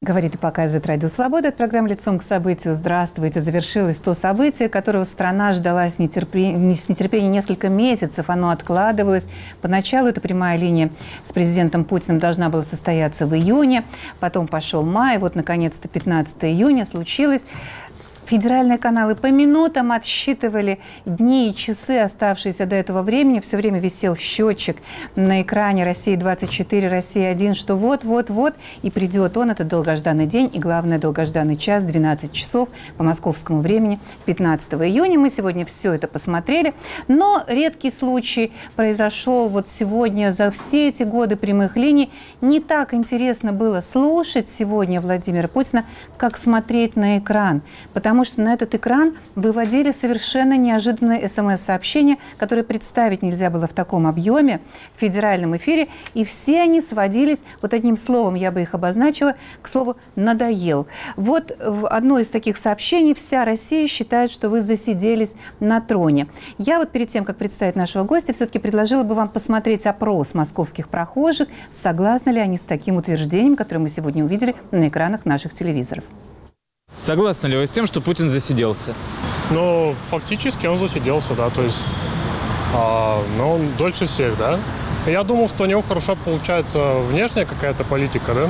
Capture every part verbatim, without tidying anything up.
Говорит и показывает Радио Свобода. Это программа «Лицом к событию». Здравствуйте. Завершилось то событие, которого страна ждала с нетерпением, с нетерпением несколько месяцев. Оно откладывалось. Поначалу эта прямая линия с президентом Путиным должна была состояться в июне. Потом пошел май. Вот, наконец-то, пятнадцатого июня случилось. Федеральные каналы по минутам отсчитывали дни и часы, оставшиеся до этого времени. Все время висел счетчик на экране «Россия двадцать четыре», «Россия один», что вот-вот-вот, и придет он, этот долгожданный день, и, главное, долгожданный час, двенадцать часов по московскому времени, пятнадцатого июня. Мы сегодня все это посмотрели, но редкий случай произошел вот сегодня. За все эти годы прямых линий не так интересно было слушать сегодня Владимира Путина, как смотреть на экран, потому Потому что на этот экран выводили совершенно неожиданные смс-сообщения, которые представить нельзя было в таком объеме в федеральном эфире. И все они сводились, вот одним словом я бы их обозначила, к слову «надоел». Вот в одно из таких сообщений: «Вся Россия считает, что вы засиделись на троне». Я вот перед тем, как представить нашего гостя, все-таки предложила бы вам посмотреть опрос московских прохожих, согласны ли они с таким утверждением, которое мы сегодня увидели на экранах наших телевизоров. Согласны ли вы с тем, что Путин засиделся? Ну, фактически он засиделся, да, то есть, а, ну, он дольше всех, да. Я думал, что у него хорошо получается внешняя какая-то политика, да.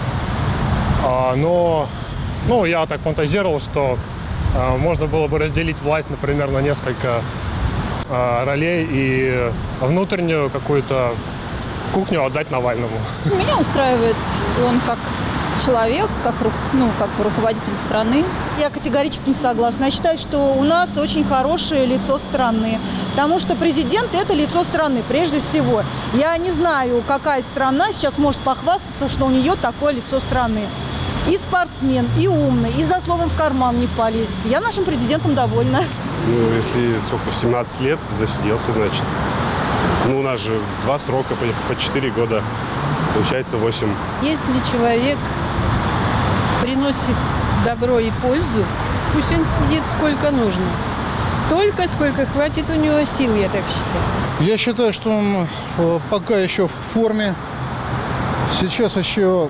А, но, ну, я так фантазировал, что а, можно было бы разделить власть, например, на несколько а, ролей и внутреннюю какую-то кухню отдать Навальному. Меня устраивает он как человек, как, ну, как руководитель страны. Я категорически не согласна. Я считаю, что у нас очень хорошее лицо страны, потому что президент – это лицо страны прежде всего. Я не знаю, какая страна сейчас может похвастаться, что у нее такое лицо страны. И спортсмен, и умный, и за словом в карман не полезет. Я нашим президентом довольна. Ну, если сколько, семнадцать лет засиделся, значит. Ну, у нас же два срока по четыре года. Получается восемь. Если человек приносит добро и пользу, пусть он сидит сколько нужно. Столько, сколько хватит у него сил, я так считаю. Я считаю, что он пока еще в форме. Сейчас еще,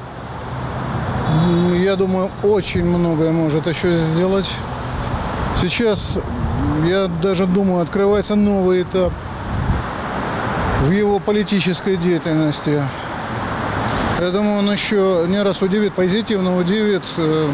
я думаю, очень многое может еще сделать. Сейчас, я даже думаю, открывается новый этап в его политической деятельности. Я думаю, он еще не раз удивит, позитивно удивит э,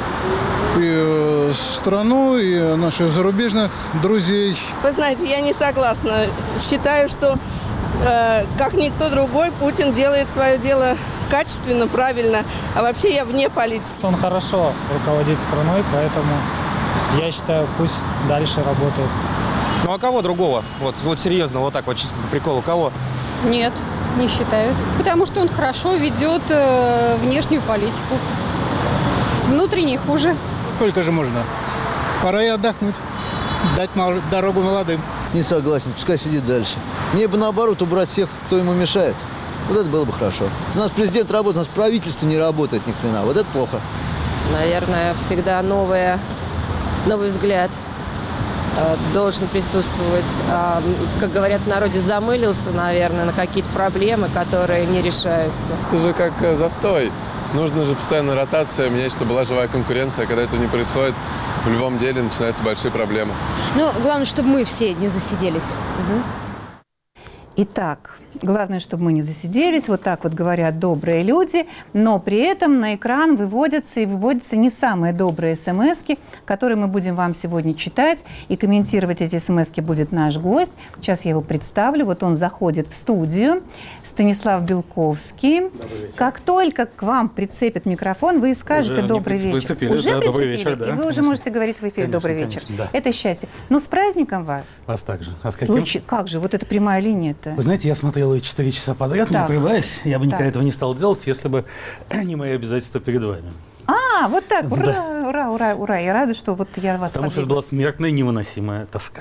и страну, и наших зарубежных друзей. Вы знаете, я не согласна. Считаю, что, э, как никто другой, Путин делает свое дело качественно, правильно. А вообще я вне политики. Он хорошо руководит страной, поэтому я считаю, пусть дальше работает. Ну а кого другого? Вот, вот серьезно, вот так вот, чисто по приколу, кого? Нет, не считаю. Потому что он хорошо ведет э, внешнюю политику. С внутренней хуже. Сколько же можно? Пора и отдохнуть. Дать дорогу молодым. Не согласен, пускай сидит дальше. Мне бы наоборот убрать всех, кто ему мешает. Вот это было бы хорошо. У нас президент работает, у нас правительство не работает ни хрена. Вот это плохо. Наверное, всегда новое, новый взгляд должен присутствовать. Как говорят в народе, замылился, наверное, на какие-то проблемы, которые не решаются. Это же как застой. Нужна же постоянная ротация, менять, чтобы была живая конкуренция. Когда это не происходит, в любом деле начинаются большие проблемы. Ну, главное, чтобы мы все не засиделись. Угу. Итак, главное, чтобы мы не засиделись, вот так вот говорят добрые люди, но при этом на экран выводятся и выводятся не самые добрые смски, которые мы будем вам сегодня читать, и комментировать эти смски будет наш гость. Сейчас я его представлю. Вот он заходит в студию. Станислав Белковский. Как только к вам прицепят микрофон, вы скажете уже «добрый вечер». Прицепили, уже да, прицепили, добрый вечер, да, и вы конечно. уже можете говорить в эфире конечно, «добрый вечер». Конечно, да. Это счастье. Ну, с праздником вас. Вас также. А с каким? Случай, как же, вот эта прямая линия. Вы знаете, я смотрел ее четыре часа подряд, так. не отрываясь. Я бы никогда так. этого не стал делать, если бы не мои обязательства перед вами. А, вот так. Ура, да. ура, ура, ура. Я рада, что вот я вас Потому подвигла. Что это была смертная невыносимая тоска.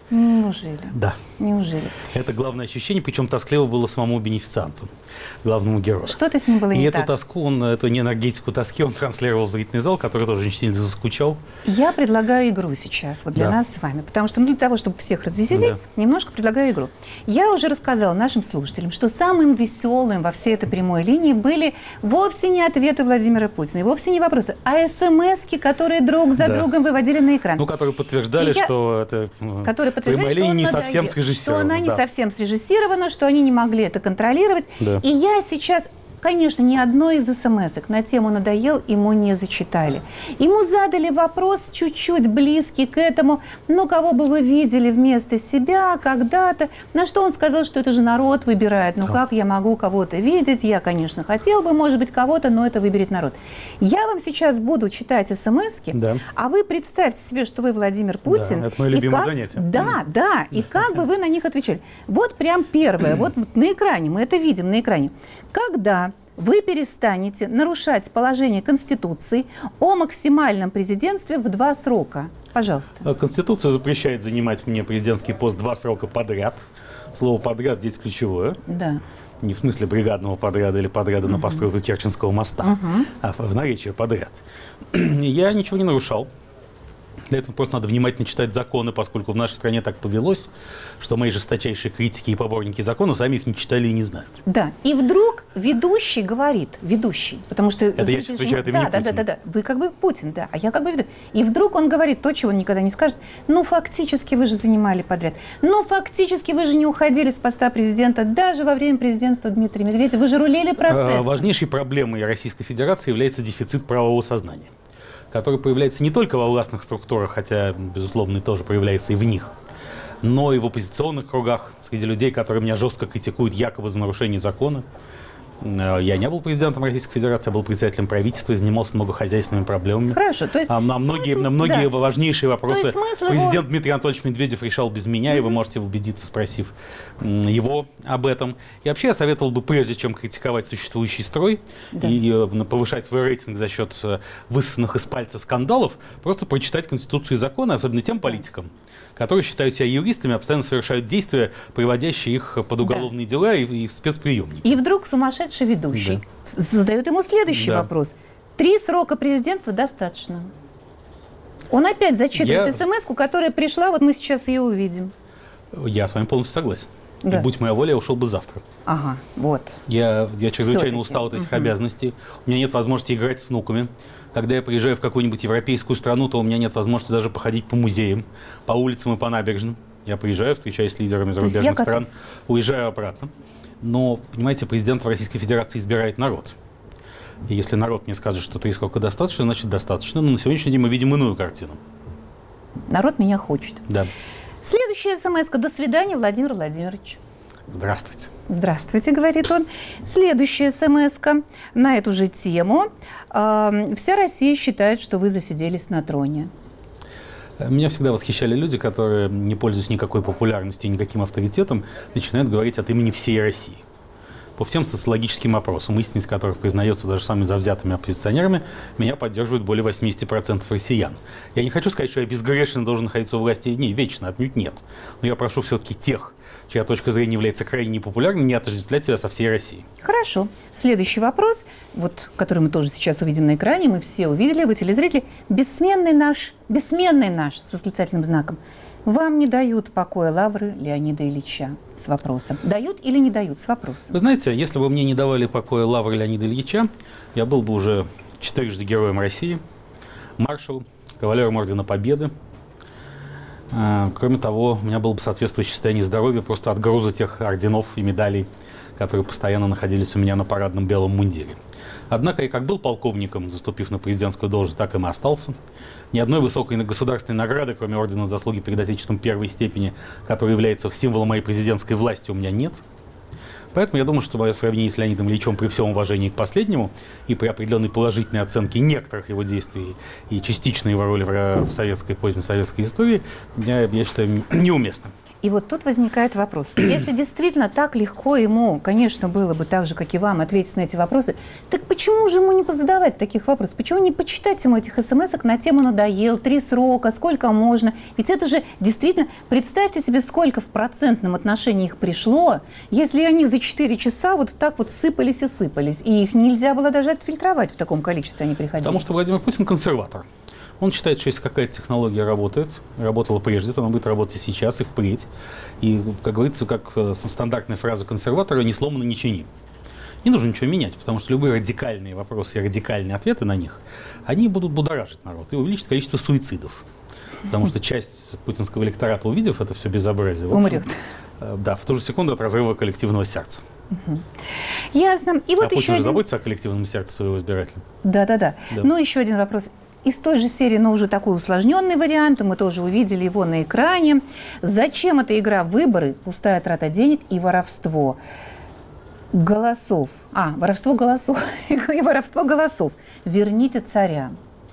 Неужели? Да. Неужели? Это главное ощущение, причем тоскливо было самому бенефицианту, главному герою. Что-то с ним было и не эту так. тоску, он, эту энергетику тоски он транслировал в зрительный зал, который тоже очень сильно заскучал. Я предлагаю игру сейчас вот для Да. нас с вами, потому что ну, для того, чтобы всех развеселить, да. немножко предлагаю игру. Я уже рассказала нашим слушателям, что самым веселым во всей этой прямой линии были вовсе не ответы Владимира Путина, и вовсе не вопросы, а смс-ки, которые друг за Да. другом выводили на экран. Ну, которые подтверждали, я... что это которые подтверждают, что, не он совсем надоел, срежиссировано. что она не да. совсем срежиссирована, что они не могли это контролировать. Да. И я сейчас... Конечно, ни одной из смс-ок на тему «надоел» ему не зачитали. Ему задали вопрос чуть-чуть близкий к этому, ну, кого бы вы видели вместо себя когда-то, на что он сказал, что это же народ выбирает. Ну, как я могу кого-то видеть? Я, конечно, хотел бы, может быть, кого-то, но это выберет народ. Я вам сейчас буду читать смс-ки, да. а вы представьте себе, что вы Владимир Путин. Да, это мое любимое как... занятие. Да, да, и как бы вы на них отвечали. Вот прям первое, вот на экране, мы это видим на экране. Когда вы перестанете нарушать положение Конституции о максимальном президентстве в два срока? Пожалуйста. Конституция запрещает занимать мне президентский пост два срока подряд. Слово «подряд» здесь ключевое. Да. Не в смысле бригадного подряда или подряда uh-huh. на постройку Керченского моста, uh-huh. а в наречии подряд. Я ничего не нарушал. Для этого просто надо внимательно читать законы, поскольку в нашей стране так повелось, что мои жесточайшие критики и поборники законов сами их не читали и не знают. Да, и вдруг ведущий говорит, ведущий, потому что... Это я сейчас отвечаю от имени да, да, да, да, да, вы как бы Путин, да, а я как бы ведущий. И вдруг он говорит то, чего он никогда не скажет. Ну, фактически вы же занимали подряд. Ну, фактически вы же не уходили с поста президента даже во время президентства Дмитрия Медведева. Вы же рулили процессом. Важнейшей проблемой Российской Федерации является дефицит правового сознания, который появляется не только во властных структурах, хотя, безусловно, и тоже проявляется и в них, но и в оппозиционных кругах, среди людей, которые меня жестко критикуют якобы за нарушение закона. Я не был президентом Российской Федерации, я был председателем правительства и занимался многохозяйственными проблемами. Хорошо, то есть а на многие, смысл, на многие да. важнейшие вопросы президент его... Дмитрий Анатольевич Медведев решал без меня, mm-hmm. и вы можете убедиться, спросив его об этом. И вообще я советовал бы, прежде чем критиковать существующий строй да. и повышать свой рейтинг за счет высосанных из пальца скандалов, просто прочитать Конституцию и законы, особенно тем политикам, которые считают себя юристами, а постоянно совершают действия, приводящие их под уголовные да. дела и, и в спецприемники. И вдруг сумасшедший ведущий да. задает ему следующий да. вопрос. Три срока президентства достаточно. Он опять зачитывает Я... смс-ку, которая пришла, вот мы сейчас ее увидим. Я с вами полностью согласен. Да. И будь моя воля, я ушел бы завтра. Ага, вот. Я, я чрезвычайно устал от этих угу. обязанностей. У меня нет возможности играть с внуками. Когда я приезжаю в какую-нибудь европейскую страну, то у меня нет возможности даже походить по музеям, по улицам и по набережным. Я приезжаю, встречаюсь с лидерами зарубежных стран, уезжаю обратно. Но, понимаете, президента Российской Федерации избирает народ. И если народ мне скажет, что три срока достаточно, значит достаточно. Но на сегодняшний день мы видим иную картину. Народ меня хочет. Да. Следующая смс-ка. До свидания, Владимир Владимирович. Здравствуйте. Здравствуйте, говорит он. Следующая смс-ка на эту же тему. Вся Россия считает, что вы засиделись на троне. Меня всегда восхищали люди, которые, не пользуясь никакой популярностью и никаким авторитетом, начинают говорить от имени всей России. По всем социологическим опросам, истинность которых признается даже самыми завзятыми оппозиционерами, меня поддерживают более восемьдесят процентов россиян. Я не хочу сказать, что я безгрешно должен находиться у власти не, вечно, отнюдь нет. Но я прошу все-таки тех, чья точка зрения является крайне непопулярной, не отождествлять себя со всей Россией. Хорошо. Следующий вопрос, вот, который мы тоже сейчас увидим на экране, мы все увидели, вы, телезрители. Бессменный наш, бессменный наш, с восклицательным знаком. Вам не дают покоя лавры Леонида Ильича? С вопросом. Дают или не дают? С вопросом. Вы знаете, если бы мне не давали покоя лавры Леонида Ильича, я был бы уже четырежды героем России, маршалом, кавалером Ордена Победы. Кроме того, у меня было бы соответствующее состояние здоровья просто от груза тех орденов и медалей, которые постоянно находились у меня на парадном белом мундире. Однако я как был полковником, заступив на президентскую должность, так и остался. Ни одной высокой государственной награды, кроме ордена заслуги перед Отечеством первой степени, который является символом моей президентской власти, у меня нет. Поэтому я думаю, что мое сравнение с Леонидом Ильичем при всем уважении к последнему и при определенной положительной оценке некоторых его действий и частичной его роли в советской, поздней советской истории, я, я считаю неуместным. И вот тут возникает вопрос. Если действительно так легко ему, конечно, было бы так же, как и вам, ответить на эти вопросы, так почему же ему не позадавать таких вопросов? Почему не почитать ему этих смс-ок на тему «надоел», «три срока», «сколько можно»? Ведь это же действительно, представьте себе, сколько в процентном отношении их пришло, если они за четыре часа вот так вот сыпались и сыпались. И их нельзя было даже отфильтровать в таком количестве, они приходили. Потому что Владимир Путин консерватор. Он считает, что если какая-то технология работает, работала прежде, то она будет работать и сейчас, и впредь. И, как говорится, как стандартная фраза консерватора, не сломано, не чини. Не нужно ничего менять, потому что любые радикальные вопросы и радикальные ответы на них, они будут будоражить народ и увеличить количество суицидов. Потому что часть путинского электората, увидев это все безобразие, умрет. Да, в ту же секунду от разрыва коллективного сердца. Угу. Ясно. И а вот Путин еще же один... заботится о коллективном сердце своего избирателя. Да-да-да. Ну, еще один вопрос. Из той же серии, но уже такой усложненный вариант, мы тоже увидели его на экране. Зачем эта игра «Выборы», пустая трата денег и воровство голосов? А, воровство голосов и воровство голосов. Верните царя.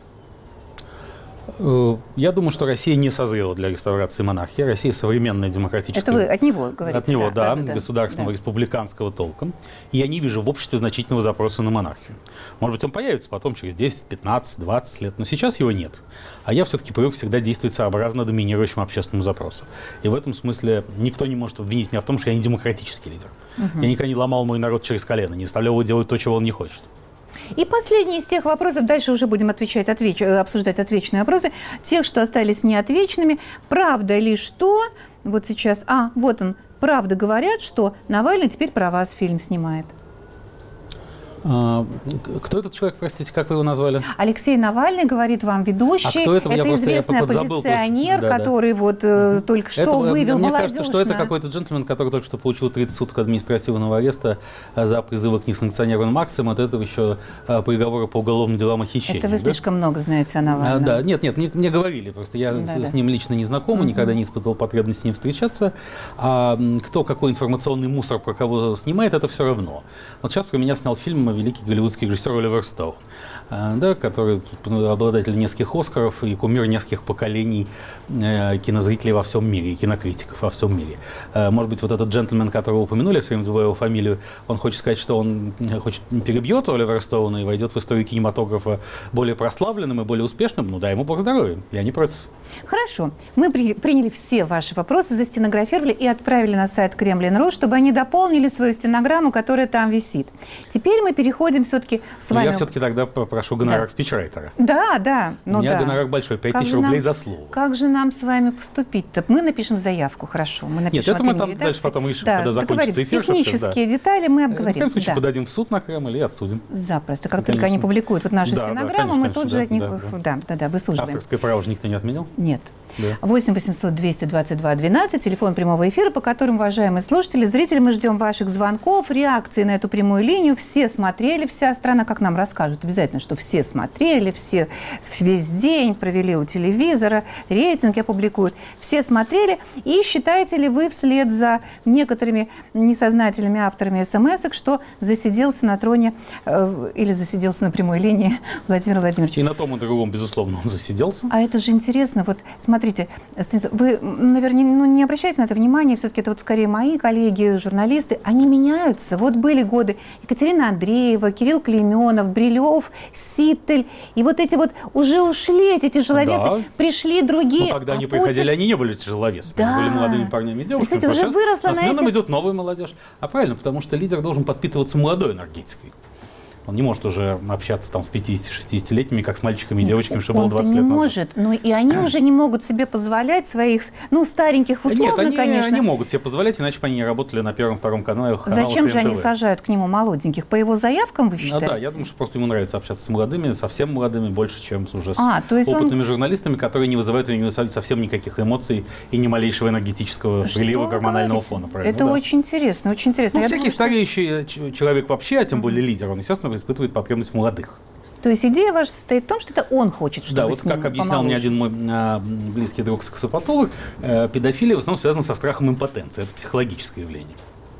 Я думаю, что Россия не созрела для реставрации монархии. Россия современная демократическая. Это вы от него говорите? От него, да, да, да государственного, да. республиканского толком. И я не вижу в обществе значительного запроса на монархию. Может быть, он появится потом через десять, пятнадцать, двадцать лет, но сейчас его нет. А я все-таки привык всегда действовать сообразно доминирующему общественному запросу. И в этом смысле никто не может обвинить меня в том, что я не демократический лидер. Угу. Я никогда не ломал мой народ через колено, не заставлял его делать то, чего он не хочет. И последний из тех вопросов, дальше уже будем отвечать, отвеч, обсуждать отвечные вопросы, тех, что остались неотвеченными. Правда ли, что, вот сейчас, а, вот он, правда говорят, что Навальный теперь про вас фильм снимает? А, кто этот человек, простите, как вы его назвали? Алексей Навальный, говорит вам ведущий. А кто это? Это я известный просто, я оппозиционер, да, который да. вот э, только что это, вывел мне молодежь. Мне кажется, что это какой-то джентльмен, который только что получил тридцать суток административного ареста за призывы к несанкционированным акциям. От этого еще приговоры по уголовным делам о хищении. Это вы да? слишком много знаете о Навальном. А, да, нет, нет, мне, мне говорили. Просто я да, с, да. с ним лично не знаком, угу. никогда не испытывал потребности с ним встречаться. А кто какой информационный мусор про кого снимает, это все равно. Вот сейчас про меня снял фильм великий голливудский режиссер Оливер Стоун, да, который обладатель нескольких Оскаров и кумир нескольких поколений э, кинозрителей во всем мире, и кинокритиков во всем мире. Э, может быть, вот этот джентльмен, которого упомянули, я все время забываю его фамилию, он хочет сказать, что он хочет перебьет Оливера Стоуна и войдет в историю кинематографа более прославленным и более успешным. Ну да, ему бог здоровья, я не против. Хорошо. Мы при, приняли все ваши вопросы, застенографировали и отправили на сайт Кремлин.ру, чтобы они дополнили свою стенограмму, которая там висит. Теперь мы переходим все-таки с вами... Я все-таки тогда попрошу гонорар да. спичрайтера. Да, да. Ну У меня да. гонорар большой, пять тысяч рублей нам, за слово. Как же нам с вами поступить-то? Мы напишем заявку, хорошо. Мы напишем. Нет, это мы там редакции. Дальше потом решим, да, когда закончится эфир. Технические да. детали мы обговорим. В любом случае да. подадим в суд на Кремль и отсудим. Запросто. Как только они публикуют вот нашу да, стенограмму, да, конечно, мы тут конечно, же да, от них да, да. Да, да, да, выслуживаем. Авторское право же никто не отменял? Нет. Да. восемь восемьсот двести двадцать два двенадцать, телефон прямого эфира, по которым, уважаемые слушатели, зрители, мы ждем ваших звонков, реакции на эту прямую линию. Все смотрели, вся страна, как нам расскажут, обязательно, что все смотрели, все весь день провели у телевизора, рейтинги опубликуют. Все смотрели. И считаете ли вы вслед за некоторыми несознательными авторами смс-ок, что засиделся на троне э, или засиделся на прямой линии Владимир Владимирович? И на том и другом, безусловно, он засиделся. А это же интересно. Вот смотрите, Станислав, вы, наверное, ну, не обращайте на это внимания, все-таки это вот скорее мои коллеги, журналисты, они меняются. Вот были годы Екатерина Андреева, Кирилл Клейменов, Брилев, Ситтель, и вот эти вот уже ушли эти тяжеловесы, да. пришли другие. Но когда а они Путин... приходили, они не были тяжеловесами, да. они были молодыми парнями и девушками. Кстати, уже выросла на на смену эти... идет новая молодежь. А правильно, потому что лидер должен подпитываться молодой энергетикой. Он не может уже общаться там с пятидесяти-шестидесятилетними, как с мальчиками и девочками, что было двадцать лет назад. Он не может, ну и они уже не могут себе позволять своих, ну, стареньких условно, Нет, они, конечно. они могут себе позволять, иначе бы они не работали на первом-втором канале. Зачем же они сажают к нему молоденьких? По его заявкам, вы считаете? А, да, я думаю, что просто ему нравится общаться с молодыми, совсем молодыми, больше, чем с уже с а, то есть опытными он... журналистами, которые не вызывают у него совсем никаких эмоций и ни малейшего энергетического прилива гормонального фона. Это да. очень интересно, очень интересно. Ну, я всякий думаю, стареющий что... человек вообще, а тем более лидер, он, естественно, испытывает потребность в молодых. То есть идея ваша состоит в том, что это он хочет, чтобы Да, вот как объяснял мне один мой а, близкий друг сексопатолог, э, педофилия в основном связана со страхом импотенции. Это психологическое явление.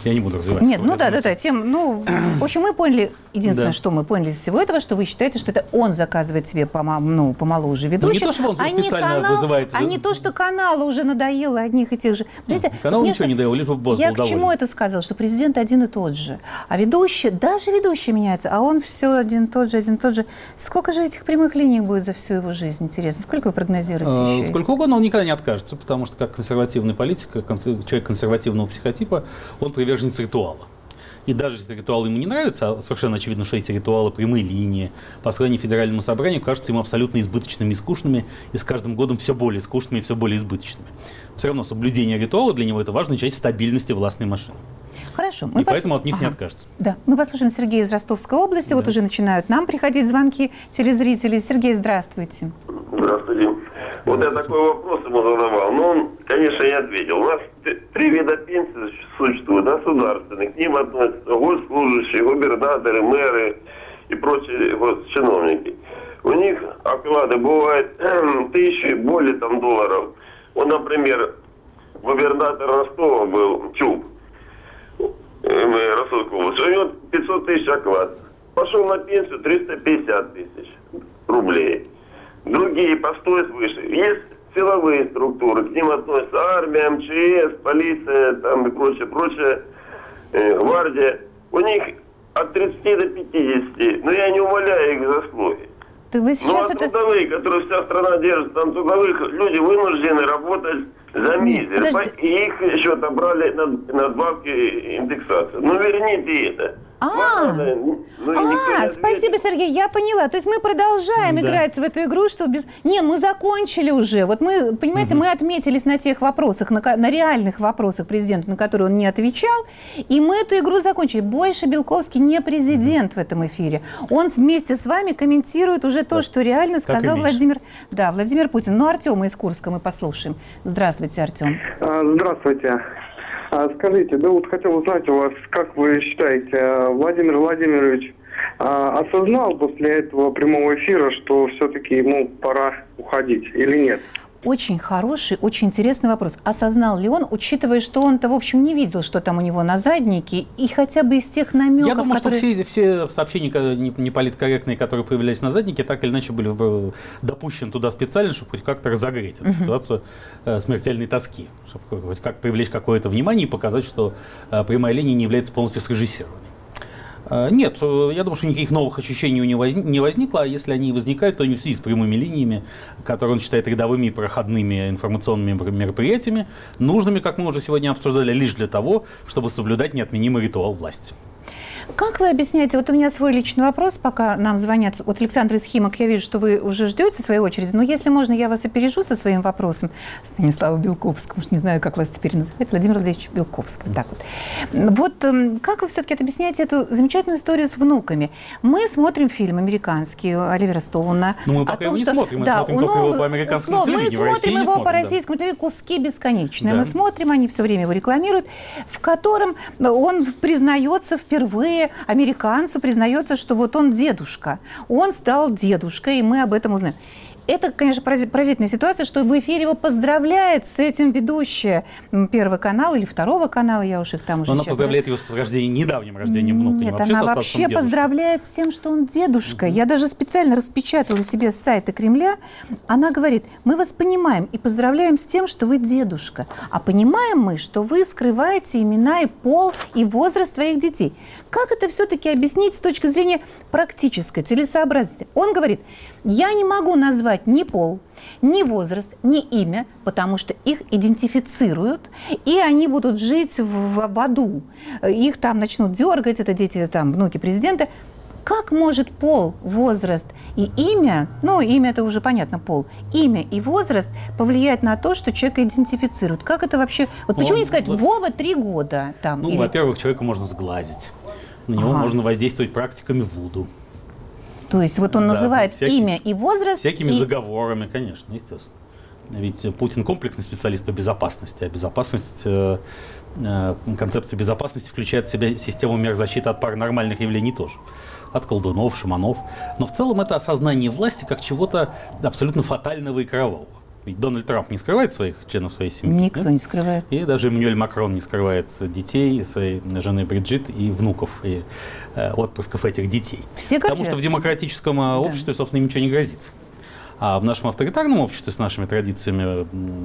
Я не буду развивать. Нет, ну да, да, да, тем, ну, в общем, мы поняли, единственное, Да. что мы поняли из всего этого, что вы считаете, что это он заказывает себе пома- ну, помоложе ведущих, то, что он а, не специально канал, вызывает- а не то, что каналу уже надоело одних и тех же. Понимаете, Канал вот ничего мне не даёт, лишь бы босс Я был к чему доволен. это сказал, что президент один и тот же, а ведущий, даже ведущий меняется, а он все один и тот же, один и тот же. Сколько же этих прямых линий будет за всю его жизнь, интересно? Сколько вы прогнозируете Э, еще? Сколько угодно, он никогда не откажется, потому что как консервативный политик, как конс- человек консервативного психотипа, он приверженец ритуала. И даже если ритуал ему не нравится, а совершенно очевидно, что эти ритуалы, прямые линии, послание Федеральному собранию кажутся ему абсолютно избыточными и скучными, и с каждым годом все более скучными и все более избыточными. Все равно соблюдение ритуала для него это важная часть стабильности властной машины. Хорошо. И Мы поэтому пос- от них Ага. не откажется. Да, мы послушаем Сергея из Ростовской области. Вот уже начинают нам приходить звонки телезрителей. Сергей, здравствуйте. Здравствуйте. Вот я такой вопрос ему задавал, но он, конечно, не ответил. У нас т- три вида пенсий существуют, государственных. К ним относятся госслужащие, губернаторы, мэры и прочие вот, чиновники. У них оклады бывают тысячи, более там долларов. Вот, например, губернатор Ростова был, Чуб, э, Ростовской области. У него пятьсот тысяч оклад. Пошел на пенсию триста пятьдесят тысяч рублей. Другие постой выше. Есть силовые структуры, к ним относятся армия, эм че эс, полиция там и прочее, прочее, э, гвардия. У них от тридцати до пятидесяти. Но я не умаляю их заслуги. Ты вы Ну сейчас а это... трудовые, которые вся страна держит, там трудовых люди вынуждены работать за мизер. подожди. И их еще отобрали на надбавки индексации. Ну верните это. А, Ну, и никто не а, ответит. спасибо, Сергей, я поняла. То есть мы продолжаем Да. играть в эту игру, что без... Не, мы закончили уже. Вот мы, понимаете, мы отметились на тех вопросах, на, ко- на реальных вопросах президента, на которые он не отвечал, и мы эту игру закончили. Больше Белковский не президент в этом эфире. Он вместе с вами комментирует уже то, что реально сказал и Владимир, да, Владимир Путин. Ну, Артема из Курска мы послушаем. Здравствуйте, Артем. А, Здравствуйте. А, Скажите, да вот хотел узнать у вас, как вы считаете, а, Владимир Владимирович а, осознал после этого прямого эфира, что все-таки ему пора уходить или нет? Очень хороший, очень интересный вопрос. Осознал ли он, учитывая, что он-то, в общем, не видел, что там у него на заднике, и хотя бы из тех намеков, Я думаю, которые... что все, эти- все сообщения ко- не, не политкорректные, которые появлялись на заднике, так или иначе были э, допущены туда специально, чтобы хоть как-то разогреть эту Мгм. ситуацию э, смертельной тоски, чтобы хоть как привлечь какое-то внимание и показать, что э, прямая линия не является полностью срежиссированной. Э, Нет, э, я думаю, что никаких новых ощущений у него возни- не возникло, а если они и возникают, то не в связи с прямыми линиями, которые он считает рядовыми и проходными информационными мер- мероприятиями, нужными, как мы уже сегодня обсуждали, лишь для того, чтобы соблюдать неотменимый ритуал власти. Как вы объясняете, вот у меня свой личный вопрос, пока нам звонят, вот Александр из Химок, я вижу, что вы уже ждете своей очереди, но если можно, я вас опережу со своим вопросом. Станислава Белковского, уж не знаю, как вас теперь называют, Владимир Владимирович Белковский, так вот. Вот эм, как вы все-таки объясняете эту замечательную историю с внуками? Мы смотрим фильм американский Оливера Стоуна. Ну, мы о пока том, его не что- смотрим, мы да, смотрим только ну, его по американскому слов- телевидению, в Мы России смотрим не его по смотрим, да. российскому телевидению, куски бесконечные. Да. Мы смотрим, они все время его рекламируют, в котором он признается впервые, американцу признается, что вот он дедушка. Он стал дедушкой, и мы об этом узнаем. Это, конечно, порази- поразительная ситуация, что в эфире его поздравляет с этим ведущая м, Первого канала или Второго канала, я уж их там уже Но она сейчас... поздравляет его с рождением, недавним рождением внука. не Нет, вообще она со статусом вообще дедушки. поздравляет с тем, что он дедушка. Я даже специально распечатала себе с сайта Кремля. Она говорит, мы вас понимаем и поздравляем с тем, что вы дедушка. А понимаем мы, что вы скрываете имена и пол, и возраст своих детей. Как это все-таки объяснить с точки зрения практической целесообразности? Он говорит, я не могу назвать ни пол, ни возраст, ни имя, потому что их идентифицируют, и они будут жить в, в аду. Их там начнут дергать, это дети, там, внуки президента. Как может пол, возраст и имя, ну, имя это уже понятно, пол, имя и возраст повлиять на то, что человека идентифицируют? Как это вообще... Вот Ну, почему не он- сказать, вот- Вова, три года там? Ну, или- во-первых, человека можно сглазить. На него Ага. можно воздействовать практиками вуду. То есть вот он Да, называет всякие- имя и возраст. Всякими и- заговорами, конечно, естественно. Ведь Путин комплексный специалист по безопасности, а безопасность, э, э, концепция безопасности включает в себя систему мер защиты от паранормальных явлений тоже. От колдунов, шаманов. Но в целом это осознание власти как чего-то абсолютно фатального и кровавого. Ведь Дональд Трамп не скрывает своих членов своей семьи. Никто да? не скрывает. И даже Эммануэль Макрон не скрывает детей своей жены Бриджит и внуков, и э, отпрысков этих детей. Все Потому что в демократическом да. обществе, собственно, ничего не грозит. А в нашем авторитарном обществе с нашими традициями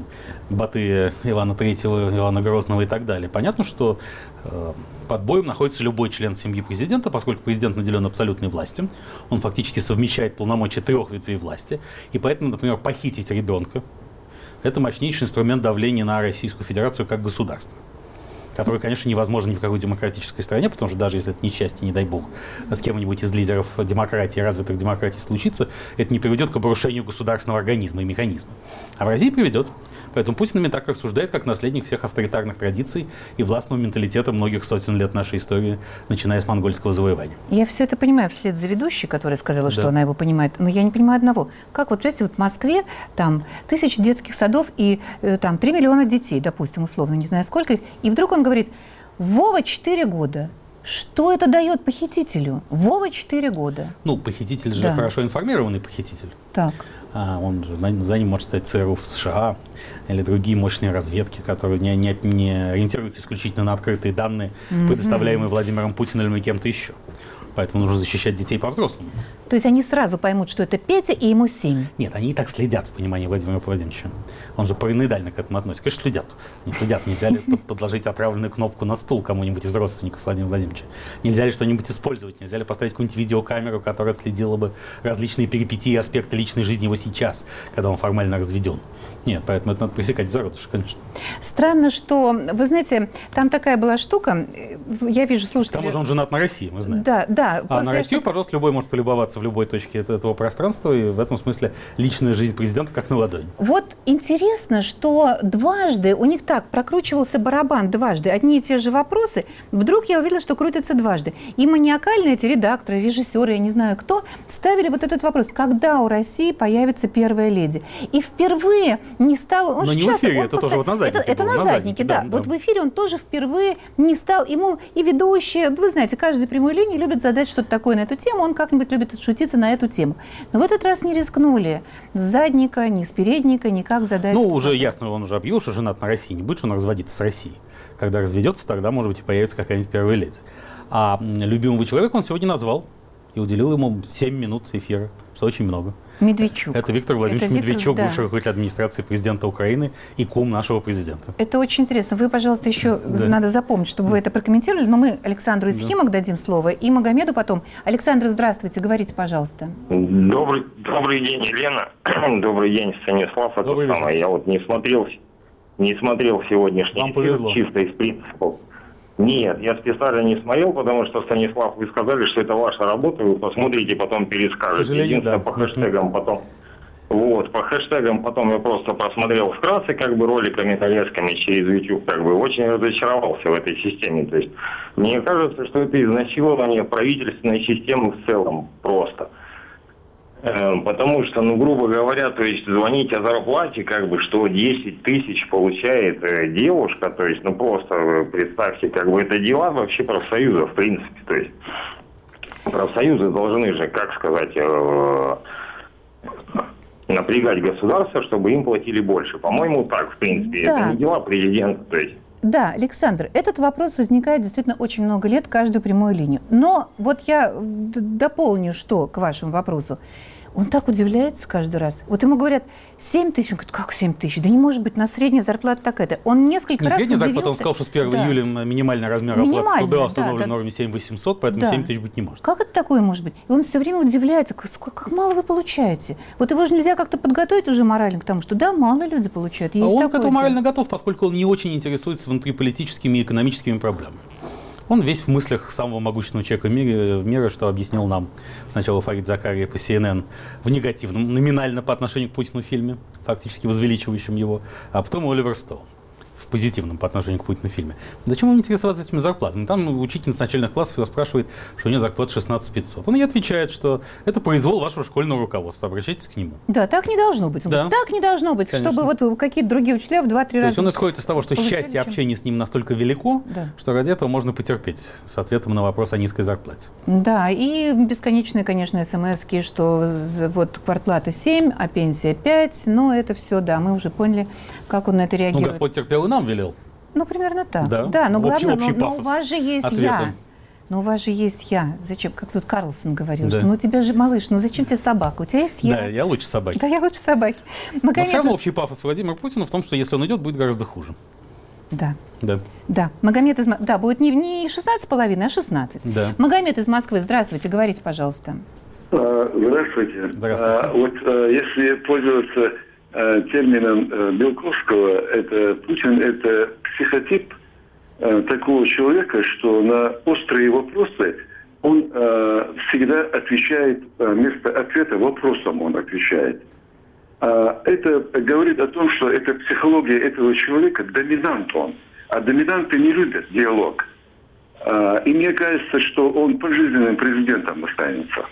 Батыя, Ивана Третьего, Ивана Грозного и так далее, понятно, что э, под боем находится любой член семьи президента, поскольку президент наделен абсолютной властью. Он фактически совмещает полномочия трех ветвей власти. И поэтому, например, похитить ребенка – это мощнейший инструмент давления на Российскую Федерацию как государство, который, конечно, невозможен ни в какой демократической стране, потому что даже если это несчастье, не дай бог, с кем-нибудь из лидеров демократии, развитых демократий случится, это не приведет к обрушению государственного организма и механизма. А в России приведет. Поэтому Путин именно так рассуждает, как наследник всех авторитарных традиций и властного менталитета многих сотен лет нашей истории, начиная с монгольского завоевания. Я все это понимаю вслед за ведущей, которая сказала, да. что она его понимает, но я не понимаю одного. Как вот, знаете, вот в Москве там тысячи детских садов и там три миллиона детей, допустим, условно, не знаю сколько, и вдруг он говорит: Вова четыре года. Что это дает похитителю? Вова четыре года. Ну, похититель же да. хорошо информированный похититель. Так. А он же, за ним может стоять ЦРУ в США или другие мощные разведки, которые не, не, не ориентируются исключительно на открытые данные, mm-hmm. предоставляемые Владимиром Путиным или кем-то еще. Поэтому нужно защищать детей по-взрослому. То есть они сразу поймут, что это Петя и ему семь? Нет, они и так следят в понимании Владимира Владимировича. Он же параноидально к этому относится. Конечно, следят. Не следят. Нельзя ли подложить отравленную кнопку на стул кому-нибудь из родственников Владимира Владимировича? Нельзя ли что-нибудь использовать? Нельзя ли поставить какую-нибудь видеокамеру, которая отследила бы различные перипетии и аспекты личной жизни его сейчас, когда он формально разведен? Нет, поэтому это надо пресекать в зародыше, конечно. Странно, что, вы знаете, там такая была штука, я вижу слушателей... К тому же он женат на России, мы знаем. Да, да. А на Россию, что... пожалуйста, любой может полюбоваться в любой точке этого пространства, и в этом смысле личная жизнь президента как на ладони. Вот интересно, что дважды, у них так прокручивался барабан дважды, одни и те же вопросы, вдруг я увидела, что крутятся дважды. И маниакально эти редакторы, режиссеры, я не знаю кто, ставили вот этот вопрос, когда у России появится первая леди. И впервые не стал... Он Но не часто, в эфире, он это постоянно, тоже вот на заднике. Это, это было, на, на заднике, заднике, да. да. Вот да. в эфире он тоже впервые не стал... Ему и ведущие, вы знаете, каждый прямой линии любит задать что-то такое на эту тему, он как-нибудь любит отшутиться на эту тему. Но в этот раз не рискнули. С задника, ни с передника, никак задать... Ну, уже ясно, он уже объявил, что женат на России. Не будет, что он разводиться с Россией. Когда разведется, тогда, может быть, и появится какая-нибудь первая леди. А любимого человека он сегодня назвал и уделил ему семь минут эфира, что очень много. Медведчук. Это Виктор Владимирович Это Виктор, Медведчук, да. бывший руководитель администрации президента Украины и кум нашего президента. Это очень интересно. Вы, пожалуйста, еще да. надо запомнить, чтобы вы это прокомментировали. Но мы Александру из да. Химок дадим слово и Магомеду потом. Александр, здравствуйте, говорите, пожалуйста. Добрый, добрый день, Елена. Добрый день, Станислав. Это самое. Я вот не смотрел, не смотрел сегодняшний Вам эфир, повезло. чисто из принципов. Нет, я специально не смотрел, потому что, Станислав, вы сказали, что это ваша работа, вы посмотрите, потом перескажете. Единственное, да. по хэштегам потом. Вот, по хэштегам потом я просто просмотрел вкратце, как бы, роликами нарезками через YouTube, как бы, очень разочаровался в этой системе. То есть, мне кажется, что это изнасилование правительственной системы в целом просто. Потому что, ну, грубо говоря, то есть звонить о зарплате, как бы, что десять тысяч получает э, девушка, то есть, ну, просто э, представьте, как бы, это дела вообще профсоюза, в принципе, то есть профсоюзы должны же, как сказать, э, напрягать государство, чтобы им платили больше. По-моему, так, в принципе, да. Это не дела президента, то есть. Да, Александр, этот вопрос возникает действительно очень много лет, каждую прямую линию. Но вот я дополню, что к вашему вопросу. Он так удивляется каждый раз. Вот ему говорят, семь тысяч, он говорит, как семь тысяч? Да не может быть, на средняя зарплата такая-то. Он несколько не раз средняя удивился. зарплата, он сказал, что с первого да. июля минимальный размер оплаты труда установлен на уровне семь тысяч восемьсот, поэтому да. семь тысяч быть не может. Как это такое может быть? И он все время удивляется, как, как мало вы получаете. Вот его же нельзя как-то подготовить уже морально к тому, что да, мало люди получают. Есть а он такое к этому дело. морально готов, поскольку он не очень интересуется внутриполитическими и экономическими проблемами. Он весь в мыслях самого могущественного человека в мире, в мире, что объяснил нам сначала Фарид Закария по си эн эн в негативном, номинально по отношению к Путину фильме, фактически возвеличивающем его, а потом Оливер Стоун в позитивном по отношению к Путину фильме. Зачем вам интересоваться этими зарплатами? Там учительница начальных классов его спрашивает, что у нее зарплата шестнадцать тысяч пятьсот. Он ей отвечает, что это произвол вашего школьного руководства. Обращайтесь к нему. Да, так не должно быть. Да. Так не должно быть, Конечно. чтобы вот какие-то другие учителя в два-три раза... То есть он исходит из того, что счастье общения с ним настолько велико, да. что ради этого можно потерпеть с ответом на вопрос о низкой зарплате. Да, и бесконечные, конечно, смс-ки, что вот квартплата семь, а пенсия пять. Но это все, да, мы уже поняли, как он на это реагирует. Ну, Господь терпел и нам велел. Ну, примерно так. Да, да но общий, главное, общий но, но у вас же есть ответа. я. Но у вас же есть я. Зачем? Как тут Карлсон говорил, да. что ну у тебя же, малыш, ну зачем тебе собака? У тебя есть я. Да, я лучше собаки. Да, я лучше собаки. Магомед... Но все равно общий пафос Владимира Путина в том, что если он идет, будет гораздо хуже. Да. Да. Да. Магомед из... Да, будет не, не шестнадцать с половиной, а шестнадцать. Да. Магомед из Москвы, здравствуйте, говорите, пожалуйста. Здравствуйте. Здравствуйте. А, вот а, если пользоваться а, термином а, Белковского, это Путин это психотип а, такого человека, что на острые вопросы он а, всегда отвечает, а, вместо ответа вопросом он отвечает. А, это говорит о том, что это психология этого человека, доминант он. А доминанты не любят диалог. А, и мне кажется, что он пожизненным президентом останется.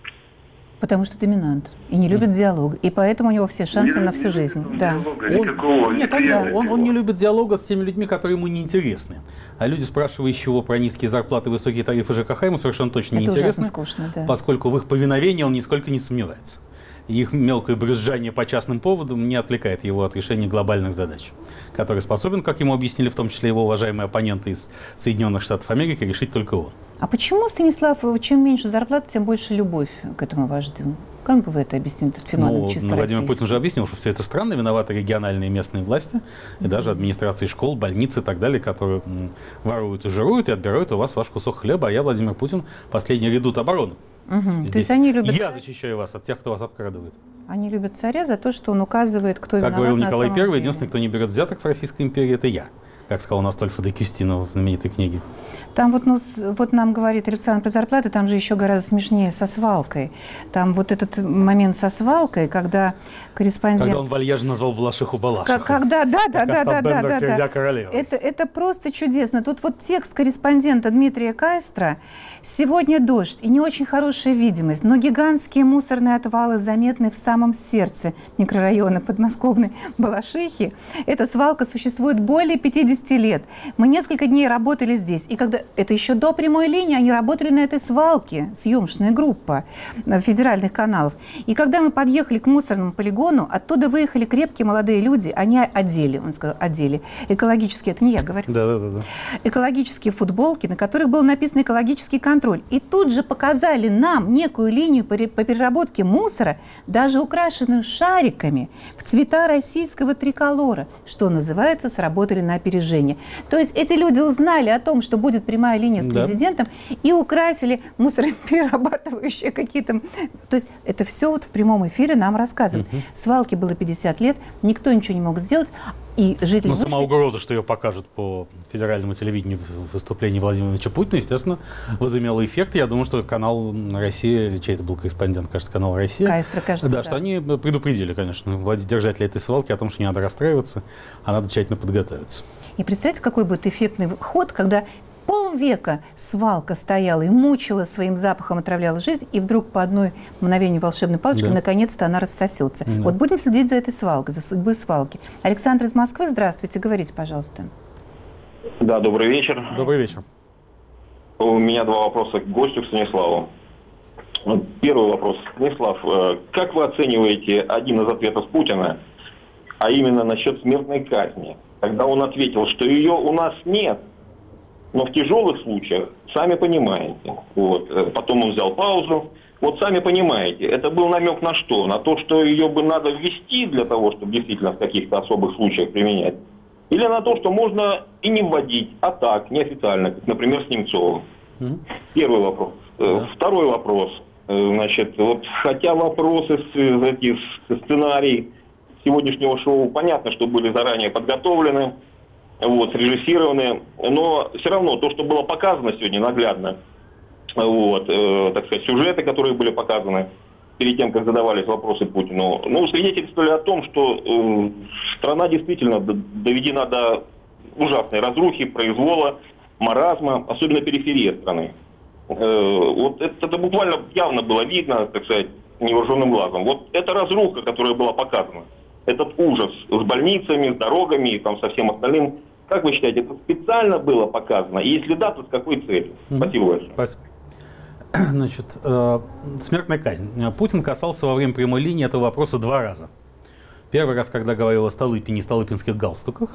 Потому что доминант. И не любит диалог. И поэтому у него все шансы не, на всю жизнь. Да. Он, нет, он, да, он, он не любит диалога с теми людьми, которые ему неинтересны. А люди, спрашивающие его про низкие зарплаты, высокие тарифы ЖКХ, ему совершенно точно Это неинтересно. Скучно, да. Поскольку в их повиновении он нисколько не сомневается. И их мелкое брюзжание по частным поводам не отвлекает его от решения глобальных задач, которые способен, как ему объяснили, в том числе его уважаемые оппоненты из Соединенных Штатов Америки, решить только он. А почему, Станислав, чем меньше зарплаты, тем больше любовь к этому вождю? Как бы вы это объяснили, этот феномен ну, чисто Владимир российский? Путин уже объяснил, что все это странно, виноваты региональные и местные власти, и даже администрации школ, больниц и так далее, которые м, воруют и жируют, и отбирают у вас ваш кусок хлеба, а я, Владимир Путин, последний редут обороны. Угу. То есть они любят... Я защищаю вас от тех, кто вас обкрадывает. Они любят царя за то, что он указывает, кто как виноват говорил на Николай самом Первый, деле. единственный, кто не берет взяток в Российской империи, это я. Как сказал Настольфо де Кюстино в знаменитой книге. Там вот, ну, вот нам говорит Александр про зарплаты, там же еще гораздо смешнее со свалкой. Там вот этот момент со свалкой, когда корреспондент... Когда он вальяжно назвал Влашиху Балашиху. Когда, да, да, да, да, да, да, да. Это, это просто чудесно. Тут вот текст корреспондента Дмитрия Каестра. Сегодня дождь и не очень хорошая видимость, но гигантские мусорные отвалы заметны в самом сердце микрорайона подмосковной Балашихи. Эта свалка существует более пятидесяти лет. Мы несколько дней работали здесь. И когда это еще до прямой линии, они работали на этой свалке, съемочная группа федеральных каналов. И когда мы подъехали к мусорному полигону, оттуда выехали крепкие молодые люди, они одели, он сказал, одели экологические, это не я говорю, да, да, да. экологические футболки, на которых было написано «экологический контроль». И тут же показали нам некую линию по переработке мусора, даже украшенную шариками в цвета российского триколора, что называется, сработали на опережение. То есть эти люди узнали о том, что будет прямая линия с президентом, да. и украсили мусороперерабатывающие какие-то... То есть это все вот в прямом эфире нам рассказывают. Угу. Свалке было пятьдесят лет, никто ничего не мог сделать. И жители... Но сама угроза, что ее покажут по федеральному телевидению в выступлении Владимира Владимировича Путина, естественно, возымела эффект. Я думаю, что канал «Россия», или чей это был корреспондент, кажется, канал «Россия», Каестра, кажется, да, да, что они предупредили, конечно, держателей этой свалки о том, что не надо расстраиваться, а надо тщательно подготовиться. И представьте, какой будет эффектный ход, когда полвека свалка стояла и мучила своим запахом, отравляла жизнь, и вдруг по одной мгновению волшебной палочки, да. наконец-то она рассосется. Да. Вот будем следить за этой свалкой, за судьбой свалки. Александр из Москвы, здравствуйте, говорите, пожалуйста. Да, добрый вечер. Добрый вечер. У меня два вопроса к гостю, к Станиславу. Первый вопрос. Станислав, как вы оцениваете один из ответов Путина, а именно насчет смертной казни? Когда он ответил, что ее у нас нет, но в тяжелых случаях, сами понимаете. Вот. Потом он взял паузу. Вот сами понимаете, это был намек на что? На то, что ее бы надо ввести для того, чтобы действительно в каких-то особых случаях применять? Или на то, что можно и не вводить, а так, неофициально, как, например, с Немцовым? Mm-hmm. Первый вопрос. Yeah. Второй вопрос. Значит, вот, хотя вопросы, эти сценарий сегодняшнего шоу, понятно, что были заранее подготовлены, вот, срежиссированы, но все равно то, что было показано сегодня наглядно, вот, э, так сказать, сюжеты, которые были показаны перед тем, как задавались вопросы Путину, ну, свидетельствовали о том, что э, страна действительно доведена до ужасной разрухи, произвола, маразма, особенно периферия страны. Вот это, это буквально явно было видно, так сказать, невооруженным глазом. Вот эта разруха, которая была показана, этот ужас с больницами, с дорогами и там со всем остальным, как вы считаете, это специально было показано? И если да, то с какой целью? Mm-hmm. Спасибо большое. Спасибо. Значит, э, смертная казнь. Путин касался во время прямой линии этого вопроса два раза. Первый раз, когда говорил о Столыпине и столыпинских галстуках.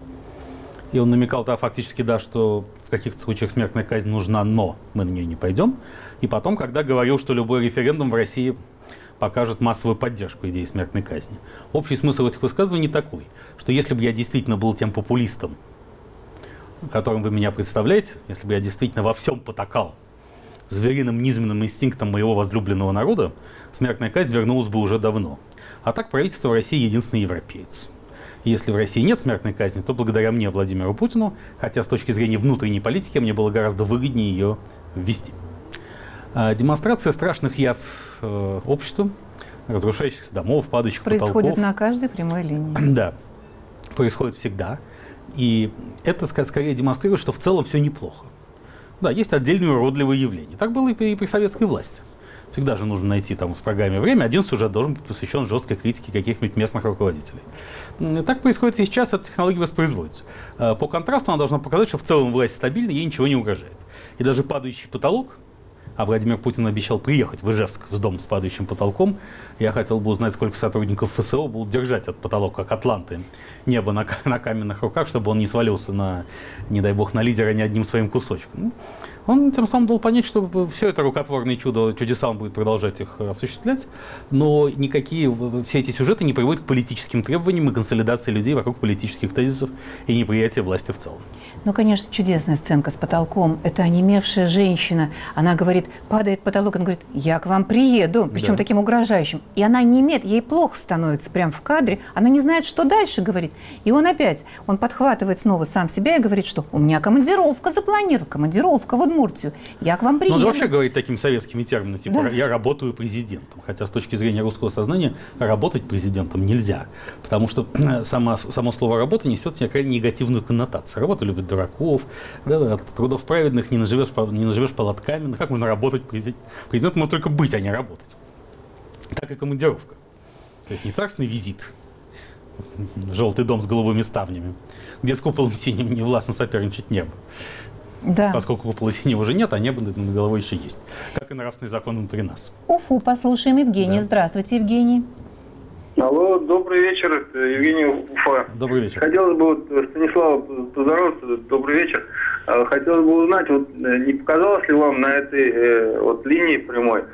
И он намекал да, фактически, да, что в каких-то случаях смертная казнь нужна, но мы на нее не пойдем. И потом, когда говорил, что любой референдум в России покажет массовую поддержку идеи смертной казни. Общий смысл этих высказываний такой, что если бы я действительно был тем популистом, которым вы меня представляете, если бы я действительно во всем потакал звериным низменным инстинктом моего возлюбленного народа, смертная казнь вернулась бы уже давно. А так правительство в России единственный европеец. И если в России нет смертной казни, то благодаря мне, Владимиру Путину, хотя с точки зрения внутренней политики мне было гораздо выгоднее ее ввести. Демонстрация страшных язв э, общества, разрушающихся домов, падающих потолков. Происходит на каждой прямой линии. Да, происходит всегда. И это скорее демонстрирует, что в целом все неплохо. Да, есть отдельные уродливые явления. Так было и при, и при советской власти. Всегда же нужно найти там в программе время. Один сюжет должен быть посвящен жесткой критике каких-нибудь местных руководителей. Так происходит и сейчас, эта технология воспроизводится. По контрасту она должна показать, что в целом власть стабильна, ей ничего не угрожает. И даже падающий потолок, а Владимир Путин обещал приехать в Ижевск в дом с падающим потолком. Я хотел бы узнать, сколько сотрудников ФСО будут держать от потолка, как атланты, небо на, на каменных руках, чтобы он не свалился, на, не дай бог, на лидера ни одним своим кусочком. Он тем самым дал понять, что все это рукотворное чудо, чудеса он будет продолжать их осуществлять, но никакие, все эти сюжеты не приводят к политическим требованиям и консолидации людей вокруг политических тезисов и неприятия власти в целом. Ну, конечно, чудесная сценка с потолком. Это онемевшая женщина. Она говорит, падает потолок, она говорит, я к вам приеду, причем да. таким угрожающим. И она немеет, ей плохо становится прямо в кадре, она не знает, что дальше говорить. И он опять, он подхватывает снова сам себя и говорит, что у меня командировка запланирована, командировка в Удмуртию, я к вам приеду. Ну, он вообще говорит такими советскими терминами, типа, да. я работаю президентом. Хотя с точки зрения русского сознания работать президентом нельзя, потому что само, само слово «работа» несет в себе крайне негативную коннотацию. Работа любит дураков, да, от трудов праведных не наживешь, не наживешь палатками. Как можно работать президентом? Президентом может только быть, а не работать. Так и командировка. То есть не царственный визит, желтый дом с голубыми ставнями, где с куполом синим не властно соперничать небо. Да. Поскольку купола синего уже нет, а небо над головой еще есть. Как и нравственный закон внутри нас. Уфу, послушаем Евгения. Да. Здравствуйте, Евгений. Алло, добрый вечер, это Евгений, Уфа. Добрый вечер. Хотелось бы, вот, Станислава, поздороваться, добрый вечер. Хотелось бы узнать, вот не показалось ли вам на этой э, вот линии прямой,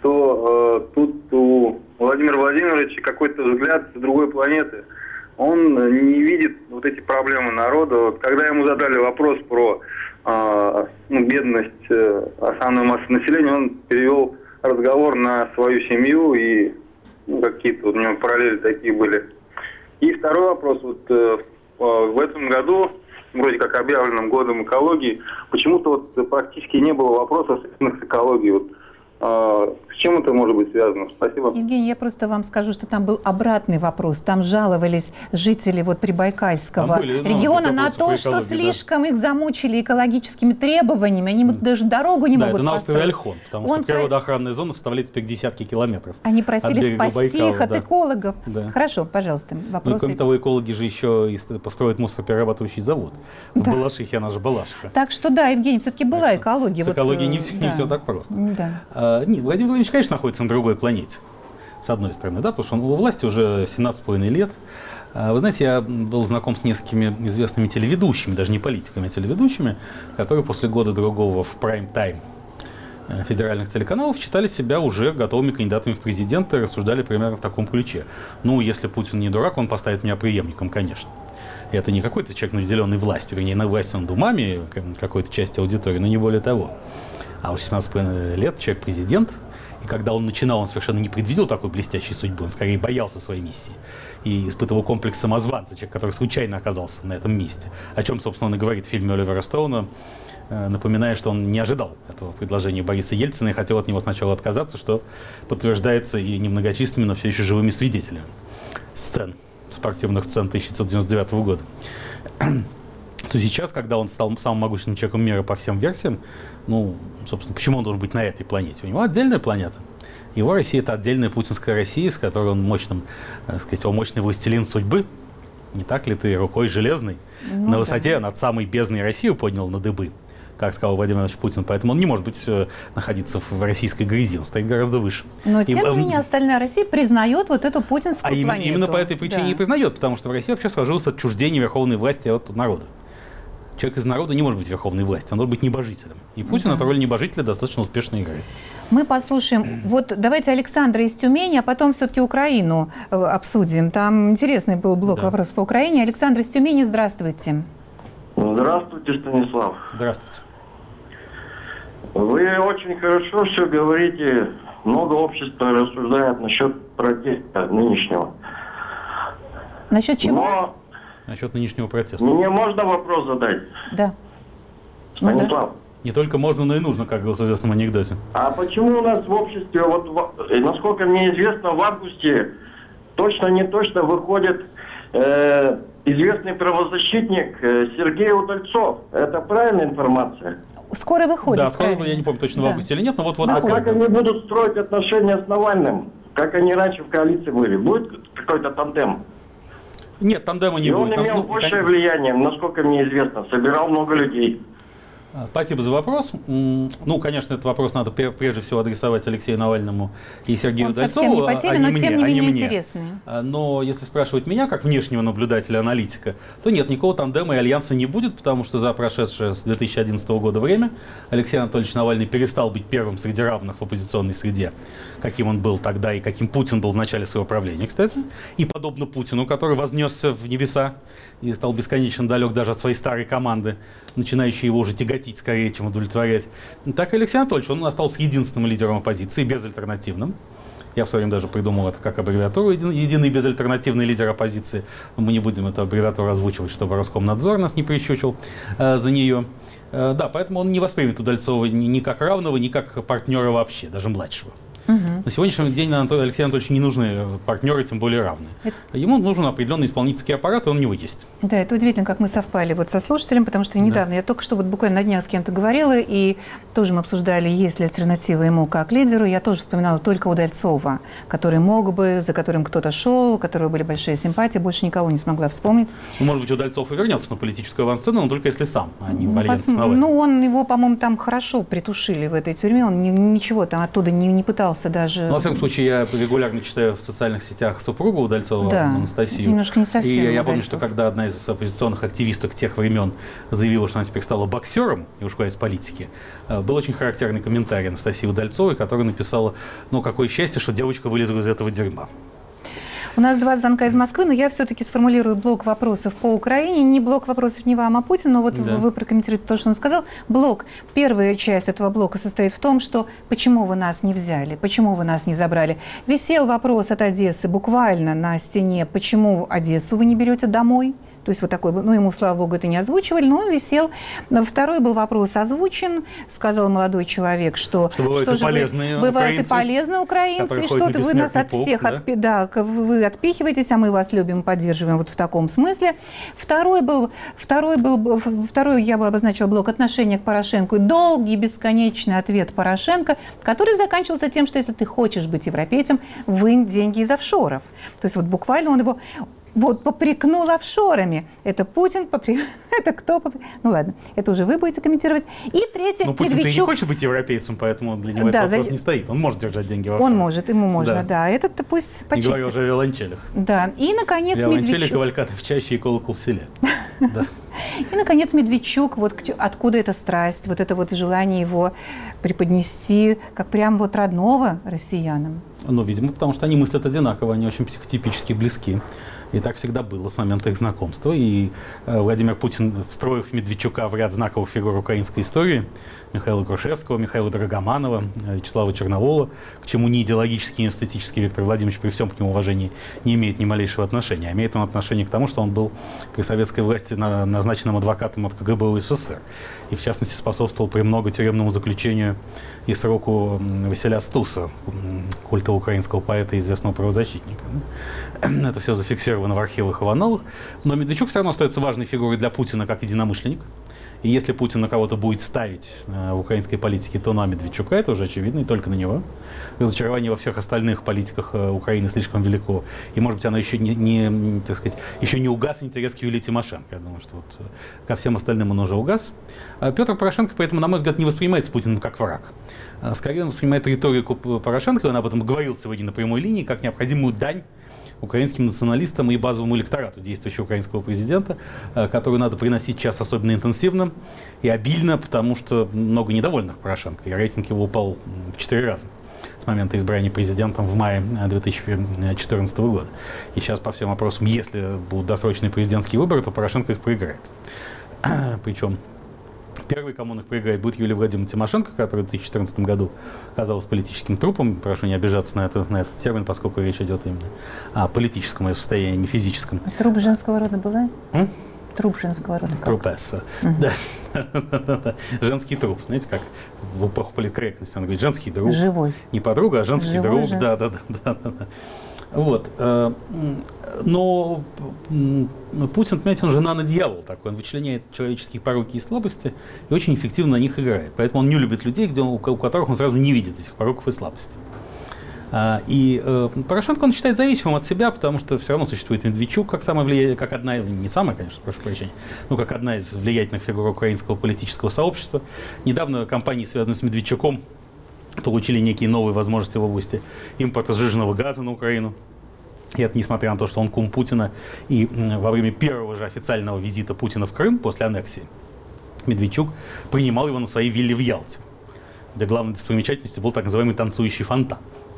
что э, тут у Владимира Владимировича какой-то взгляд с другой планеты. Он не видит вот эти проблемы народа. Вот, когда ему задали вопрос про э, ну, бедность э, основной массы населения, он перевел разговор на свою семью и ну, какие-то вот у него параллели такие были. И второй вопрос. Вот э, в этом году, вроде как объявленным годом экологии, почему-то вот практически не было вопросов, связанных с экологией. Вот, э, с чем это может быть связано? Спасибо. Евгений, я просто вам скажу, что там был обратный вопрос. Там жаловались жители вот Прибайкальского были, ну, региона на то, что слишком да. их замучили экологическими требованиями. Они вот даже дорогу не да, могут это построить. Это на острове Ольхон, потому Он что природоохранная про... зона составляет теперь десятки километров. Они просили спасти Байкала, их от да. экологов. Да. Хорошо, пожалуйста, вопросы. Ну, кроме того, экологи же еще и построят мусороперерабатывающий завод. Да. В Балашихе, она же Балашиха. Так что да, Евгений, все-таки была так экология. С вот, экологией не, да. не все так просто. Да. А, нет, Владимир Владимирович, конечно, находится на другой планете, с одной стороны, да, потому что он у власти уже семнадцать с половиной лет. Вы знаете, я был знаком с несколькими известными телеведущими, даже не политиками, а телеведущими, которые после года-другого в прайм-тайм федеральных телеканалов считали себя уже готовыми кандидатами в президенты и рассуждали примерно в таком ключе. Ну, если Путин не дурак, он поставит меня преемником, конечно. И это не какой-то человек, наделенный властью, вернее, на власть над умами какой-то части аудитории, но не более того. А уж семнадцать с половиной лет человек-президент. И когда он начинал, он совершенно не предвидел такой блестящей судьбы, он скорее боялся своей миссии. И испытывал комплекс самозванца, человек, который случайно оказался на этом месте. О чем, собственно, он и говорит в фильме Оливера Стоуна, напоминая, что он не ожидал этого предложения Бориса Ельцина и хотел от него сначала отказаться, что подтверждается и немногочисленными, но все еще живыми свидетелями сцен, спортивных сцен тысяча девятьсот девяносто девятого года. то сейчас, когда он стал самым могущественным человеком мира по всем версиям, ну, собственно, почему он должен быть на этой планете? У него отдельная планета. Его Россия – это отдельная путинская Россия, с которой он мощным, так сказать, его мощный властелин судьбы. Не так ли ты рукой железной ну, на высоте да. над самой бездной Россию поднял на дыбы, как сказал Владимир Владимирович Путин. Поэтому он не может быть находиться в российской грязи, он стоит гораздо выше. Но тем не менее остальная Россия признает вот эту путинскую а планету. Именно по этой причине да. и признает, потому что в России вообще сложилось отчуждение верховной власти от народа. Человек из народа не может быть верховной властью, он должен быть небожителем. И Путин да. эту роль небожителя достаточно успешно играет. Мы послушаем, вот давайте Александра из Тюмени, а потом все-таки Украину обсудим. Там интересный был блок да. вопросов по Украине. Александр из Тюмени, здравствуйте. Здравствуйте, Станислав. Здравствуйте. Вы очень хорошо все говорите, много общества рассуждает насчет протеста нынешнего. Насчет чего? Но... Насчет нынешнего протеста. Мне можно вопрос задать? Да. Станислав. Ну, да. Не только можно, но и нужно, как говорил в известном анекдоте. А почему у нас в обществе, вот, насколько мне известно, в августе точно не точно выходит э, известный правозащитник э, Сергей Удальцов? Это правильная информация? Скоро выходит. Да, скоро, правильно. Я не помню точно в августе да. или нет, но вот-вот А выходит. как они будут строить отношения с Навальным? Как они раньше в коалиции были? Будет какой-то тандем? Нет, тандема не И будет. он имел ну, большее кон... влияние, насколько мне известно, собирал много людей. Спасибо за вопрос. Ну, конечно, этот вопрос надо прежде всего адресовать Алексею Навальному и Сергею Он Удальцову. Он совсем не по теме, а но не тем мне, не менее а не интересный. Но если спрашивать меня, как внешнего наблюдателя, аналитика, то нет, никакого тандема и альянса не будет, потому что за прошедшее с две тысячи одиннадцатого года время Алексей Анатольевич Навальный перестал быть первым среди равных в оппозиционной среде, каким он был тогда и каким Путин был в начале своего правления, кстати. И подобно Путину, который вознесся в небеса и стал бесконечно далек даже от своей старой команды, начинающей его уже тяготить скорее, чем удовлетворять. Так и Алексей Анатольевич, он остался единственным лидером оппозиции, безальтернативным. Я в свое время даже придумал это как аббревиатуру, един, единый безальтернативный лидер оппозиции. Но мы не будем эту аббревиатуру озвучивать, чтобы Роскомнадзор нас не прищучил э, за нее. Э, да, поэтому он не воспримет Удальцова ни, ни как равного, ни как партнера вообще, даже младшего. Угу. На сегодняшний день Алексею Анатольевичу не нужны партнеры, тем более равные. Это... Ему нужен определенный исполнительский аппарат, и он у него есть. Да, это удивительно, как мы совпали вот со слушателем, потому что недавно, да. я только что вот буквально на днях с кем-то говорила, и тоже мы обсуждали, есть ли альтернатива ему как лидеру. Я тоже вспоминала только Удальцова, который мог бы, за которым кто-то шел, у которого были большие симпатии, больше никого не смогла вспомнить. Ну, может быть, Удальцов и вернется на политическую авансцену, но только если сам, а не в альянсе с Навальным. Ну, он его, по-моему, там хорошо притушили в этой тюрьме, он ни, ничего там оттуда не, не пытался даже... Ну, во всяком случае, я регулярно читаю в социальных сетях супругу Удальцова, да, Анастасию. Немножко не совсем И я Удальцов. помню, что когда одна из оппозиционных активисток тех времен заявила, что она теперь стала боксером и ушла из политики, был очень характерный комментарий Анастасии Удальцовой, которая написала: ну, какое счастье, что девочка вылезла из этого дерьма. У нас два звонка из Москвы, но я все-таки сформулирую блок вопросов по Украине. Не блок вопросов не вам, а Путину, но вот да. вы прокомментируете то, что он сказал. Блок, первая часть этого блока состоит в том, что почему вы нас не взяли, почему вы нас не забрали. Висел вопрос от Одессы буквально на стене, почему Одессу вы не берете домой. То есть вот такой, ну, ему, слава богу, это не озвучивали, но он висел. Второй был вопрос озвучен, сказал молодой человек, что, что бывают что и полезные вы, бывают украинцы, и полезные украинцы, и что-то вы нас от всех да? отпи, да, вы отпихиваетесь, а мы вас любим, поддерживаем вот в таком смысле. Второй был, второй был, второй я бы обозначила блок отношения к Порошенко. Долгий, бесконечный ответ Порошенко, который заканчивался тем, что если ты хочешь быть европейцем, вынь деньги из офшоров. То есть вот буквально он его... Вот, попрекнул офшорами. Это Путин, попри... это кто? Попри... Ну ладно, это уже вы будете комментировать. И третье, Но Путин Медведчук... не хочет быть европейцем, поэтому для него да, этот вопрос за... не стоит. Он может держать деньги в офшоре. Он может, ему можно, да. да. Этот-то пусть почистит. Не говоря уже о виолончелях. Да, и, наконец, Виолончели, Медведчук. кавалькады в чаще и колокол в селе. И, наконец, Медведчук, вот откуда эта страсть, вот это вот желание его преподнести как прям вот родного россиянам. Ну, видимо, потому что они мыслят одинаково, они очень психотипически близки. И так всегда было с момента их знакомства. И э, Владимир Путин, встроив Медведчука в ряд знаковых фигур украинской истории, Михаила Грушевского, Михаила Драгоманова, Вячеслава Черновола, к чему ни идеологически, ни эстетически Виктор Владимирович при всем к нему уважении не имеет ни малейшего отношения. А имеет он отношение к тому, что он был при советской власти на, на, назначенным адвокатом от КГБ УССР. И, в частности, способствовал премного тюремному заключению и сроку Василя Стуса, культового украинского поэта и известного правозащитника. Это все зафиксировано в архивах и в аналах. Но Медведчук все равно остается важной фигурой для Путина как единомышленник. И если Путин на кого-то будет ставить э, в украинской политике, то на Медведчука, это уже очевидно, и только на него. Разочарование во всех остальных политиках э, Украины слишком велико. И, может быть, оно еще не, не, так сказать, еще не угас интерес к Юлии Тимошенко. Я думаю, что вот, э, ко всем остальным он уже угас. А Петр Порошенко, поэтому, на мой взгляд, не воспринимается Путиным как враг. А скорее он воспринимает риторику Порошенко, он об этом говорил сегодня на прямой линии, как необходимую дань украинским националистам и базовому электорату действующего украинского президента, который надо приносить сейчас особенно интенсивно и обильно, потому что много недовольных Порошенко. И рейтинг его упал в четыре раза с момента избрания президентом в мае две тысячи четырнадцатого года. И сейчас по всем вопросам, если будут досрочные президентские выборы, то Порошенко их проиграет. Причем первый, кому он их проиграет, будет Юлия Владимировна Тимошенко, которая в две тысячи четырнадцатом году оказалась политическим трупом. Прошу не обижаться на, это, на этот термин, поскольку речь идет именно о политическом ее состоянии, не физическом. А труп женского рода была? М? Труп женского рода. Трупесса. Угу. Да. Женский труп. Знаете, как в эпоху политкорректности она говорит, женский друг. Живой. Не подруга, а женский Живой друг. же. Да, да, да, да, да. Вот. Но Путин, понимаете, он же нано-дьявол такой. Он вычленяет человеческие пороки и слабости и очень эффективно на них играет. Поэтому он не любит людей, где он, у которых он сразу не видит этих пороков и слабостей. И э, Порошенко он считает зависимым от себя, потому что все равно существует Медведчук как самая влиятельная, как одна, не самая, конечно, прошу прощения, но как одна из влиятельных фигур украинского политического сообщества. Недавно компании, связанные с Медведчуком, получили некие новые возможности в области импорта сжиженного газа на Украину. И это несмотря на то, что он кум Путина. И во время первого же официального визита Путина в Крым после аннексии Медведчук принимал его на своей вилле в Ялте, где главной достопримечательностью был так называемый танцующий фонтан.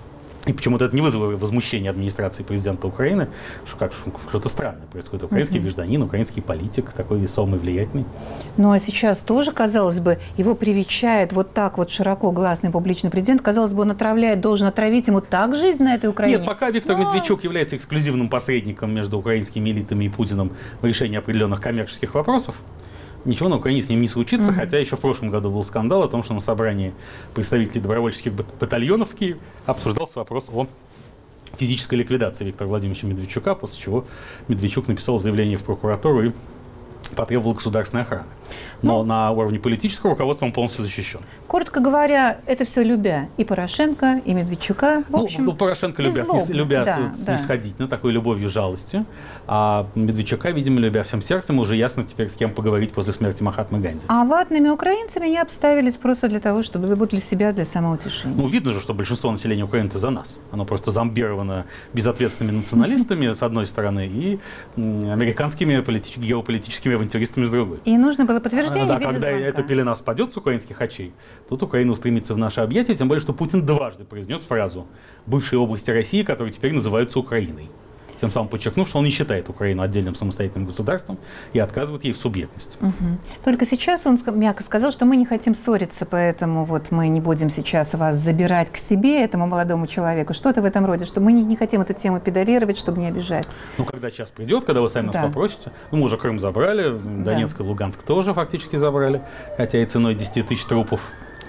И почему-то это не вызвало возмущения администрации президента Украины, что как что-то странное происходит. Украинский mm-hmm. гражданин, украинский политик, такой весомый, влиятельный. Ну а сейчас тоже, казалось бы, его привечает вот так вот широко гласный публичный президент. Казалось бы, он отравляет, должен отравить ему так жизнь на этой Украине. Нет, пока Виктор Но... Медведчук является эксклюзивным посредником между украинскими элитами и Путиным в решении определенных коммерческих вопросов, ничего на Украине с ним не случится, mm-hmm. хотя еще в прошлом году был скандал о том, что на собрании представителей добровольческих батальонов в Киеве обсуждался вопрос о физической ликвидации Виктора Владимировича Медведчука, после чего Медведчук написал заявление в прокуратуру и потребовал государственной охраны. Но ну, на уровне политического руководства он полностью защищен. Коротко говоря, это все любя и Порошенко, и Медведчука. В общем, ну, ну, Порошенко любя, снис, любя да, снисходительно, да. такой любовью, жалостью. А Медведчука, видимо, любя всем сердцем, уже ясно теперь, с кем поговорить после смерти Махатмы Ганди. А ватными украинцами не обставились просто для того, чтобы вот для себя, для самоутешения. Ну, видно же, что большинство населения Украины-то за нас. Оно просто зомбировано безответственными националистами, с одной стороны, и американскими политич... геополитическими авантюристами с другой. И нужно было подтверждение. Да, когда эта пелена спадет с украинских очей, тут Украина устремится в наши объятия, тем более, что Путин дважды произнес фразу «бывшие области России, которые теперь называются Украиной», тем самым подчеркнув, что он не считает Украину отдельным самостоятельным государством и отказывает ей в субъектности. Угу. Только сейчас он мягко сказал, что мы не хотим ссориться, поэтому вот мы не будем сейчас вас забирать к себе, этому молодому человеку. Что-то в этом роде, что мы не, не хотим эту тему педалировать, чтобы не обижать. Ну, когда час придет, когда вы сами да. нас попросите, ну, мы уже Крым забрали, Донецк да. и Луганск тоже фактически забрали, хотя и ценой десяти тысяч трупов.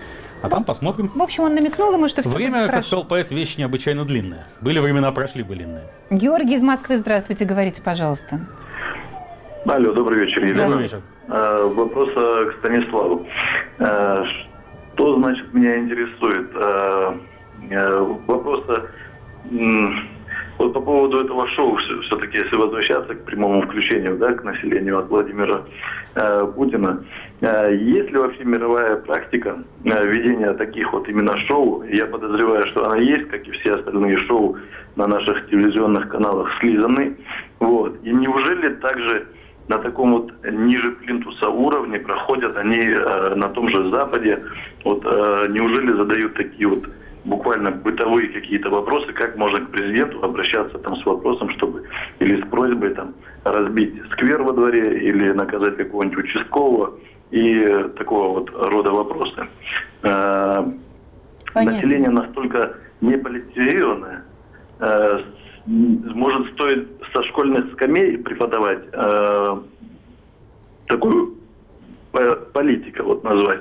А там посмотрим. В общем, он намекнул ему, что все Время, будет как сказал поэт, вещь необычайно длинная. Были времена, прошли былинные. Георгий из Москвы, здравствуйте, говорите, пожалуйста. Алло, добрый вечер. Добрый вечер. Э, вопрос э, к Станиславу. Э, что, значит, меня интересует? Э, э, вопрос э, вот по поводу этого шоу, все-таки, если возвращаться к прямому включению, да, к населению от Владимира э, Путина, э, есть ли вообще мировая практика э, ведения таких вот именно шоу? Я подозреваю, что она есть, как и все остальные шоу на наших телевизионных каналах слизаны. Вот. И неужели также на таком вот ниже плинтуса уровне проходят они э, на том же Западе? Вот э, неужели задают такие вот буквально бытовые какие-то вопросы, как можно к президенту обращаться там с вопросом, чтобы или с просьбой там разбить сквер во дворе, или наказать какого-нибудь участкового, и такого вот рода вопросы. Э, население настолько неполитизированное, э, может, стоит со школьных скамей преподавать э, такую политика, вот назвать.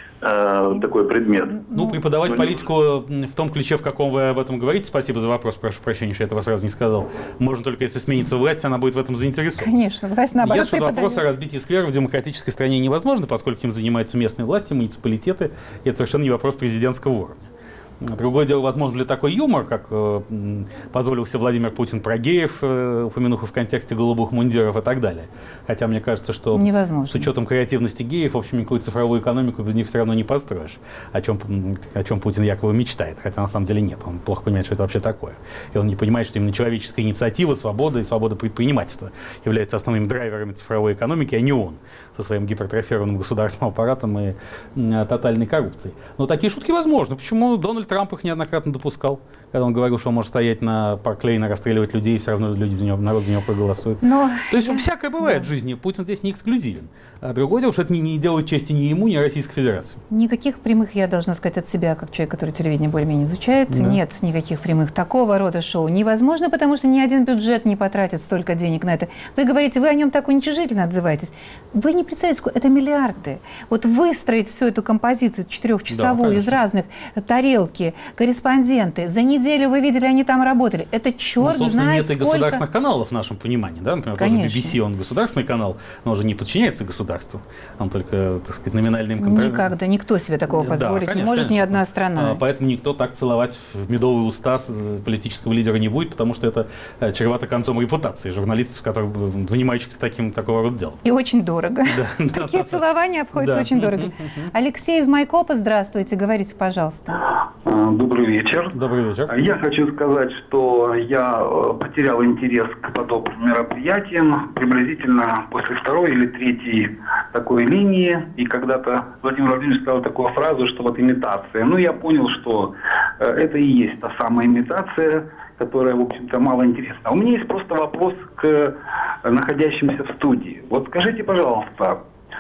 Такой предмет. Ну, преподавать ну, политику в том ключе, в каком вы об этом говорите, спасибо за вопрос, прошу прощения, что я этого сразу не сказал. Можно только, если сменится власть, она будет в этом заинтересована. Конечно, власть наоборот Ясно, что вопрос о разбитии скверов в демократической стране невозможно, поскольку им занимаются местные власти, муниципалитеты, и это совершенно не вопрос президентского уровня. Другое дело, возможно ли такой юмор, как э, позволил себе Владимир Путин про геев, э, упомянув в контексте голубых мундиров и так далее. Хотя мне кажется, что невозможно. С учетом креативности геев, в общем, никакую цифровую экономику без них все равно не построишь. О чем, о чем Путин якобы мечтает, хотя на самом деле нет. Он плохо понимает, что это вообще такое. И он не понимает, что именно человеческая инициатива, свобода и свобода предпринимательства являются основными драйверами цифровой экономики, а не он со своим гипертрофированным государственным аппаратом и э, тотальной коррупцией. Но такие шутки возможны. Почему Дональд Трамп их неоднократно допускал, когда он говорил, что он может стоять на парк Лейна, расстреливать людей, и все равно люди за него, народ за него проголосует. Но То есть я... всякое бывает да. в жизни. Путин здесь не эксклюзивен. А другое дело, что это не, не делает чести ни ему, ни Российской Федерации. Никаких прямых, я должна сказать от себя, как человек, который телевидение более-менее изучает, да. нет никаких прямых. Такого рода шоу невозможно, потому что ни один бюджет не потратит столько денег на это. Вы говорите, вы о нем так уничижительно отзываетесь. Вы не представляете, сколько это миллиарды. Вот выстроить всю эту композицию четырехчасовую да, из разных тарелки, корреспонденты. За неделю вы видели, они там работали. Это черт ну, знает нет сколько... и государственных каналов в нашем понимании. Да? Например, тоже би би си, он государственный канал, но он же не подчиняется государству. Он только, так сказать, номинальным контролем. Никогда. Никто себе такого позволить да, конечно, не может, конечно. Ни одна страна. А, поэтому никто так целовать в медовые уста политического лидера не будет, потому что это чревато концом репутации журналистов, которые, занимающихся таким, такого рода делом. И очень дорого. Такие целования обходятся очень дорого. Алексей из Майкопа, здравствуйте. Говорите, пожалуйста. Добрый вечер. Добрый вечер. Я хочу сказать, что я потерял интерес к подобным мероприятиям приблизительно после второй или третьей такой линии. И когда-то Владимир Владимирович сказал такую фразу, что вот имитация. Ну, я понял, что это и есть та самая имитация, которая, в общем-то, мало интересна. У меня есть просто вопрос к находящимся в студии. Вот скажите, пожалуйста,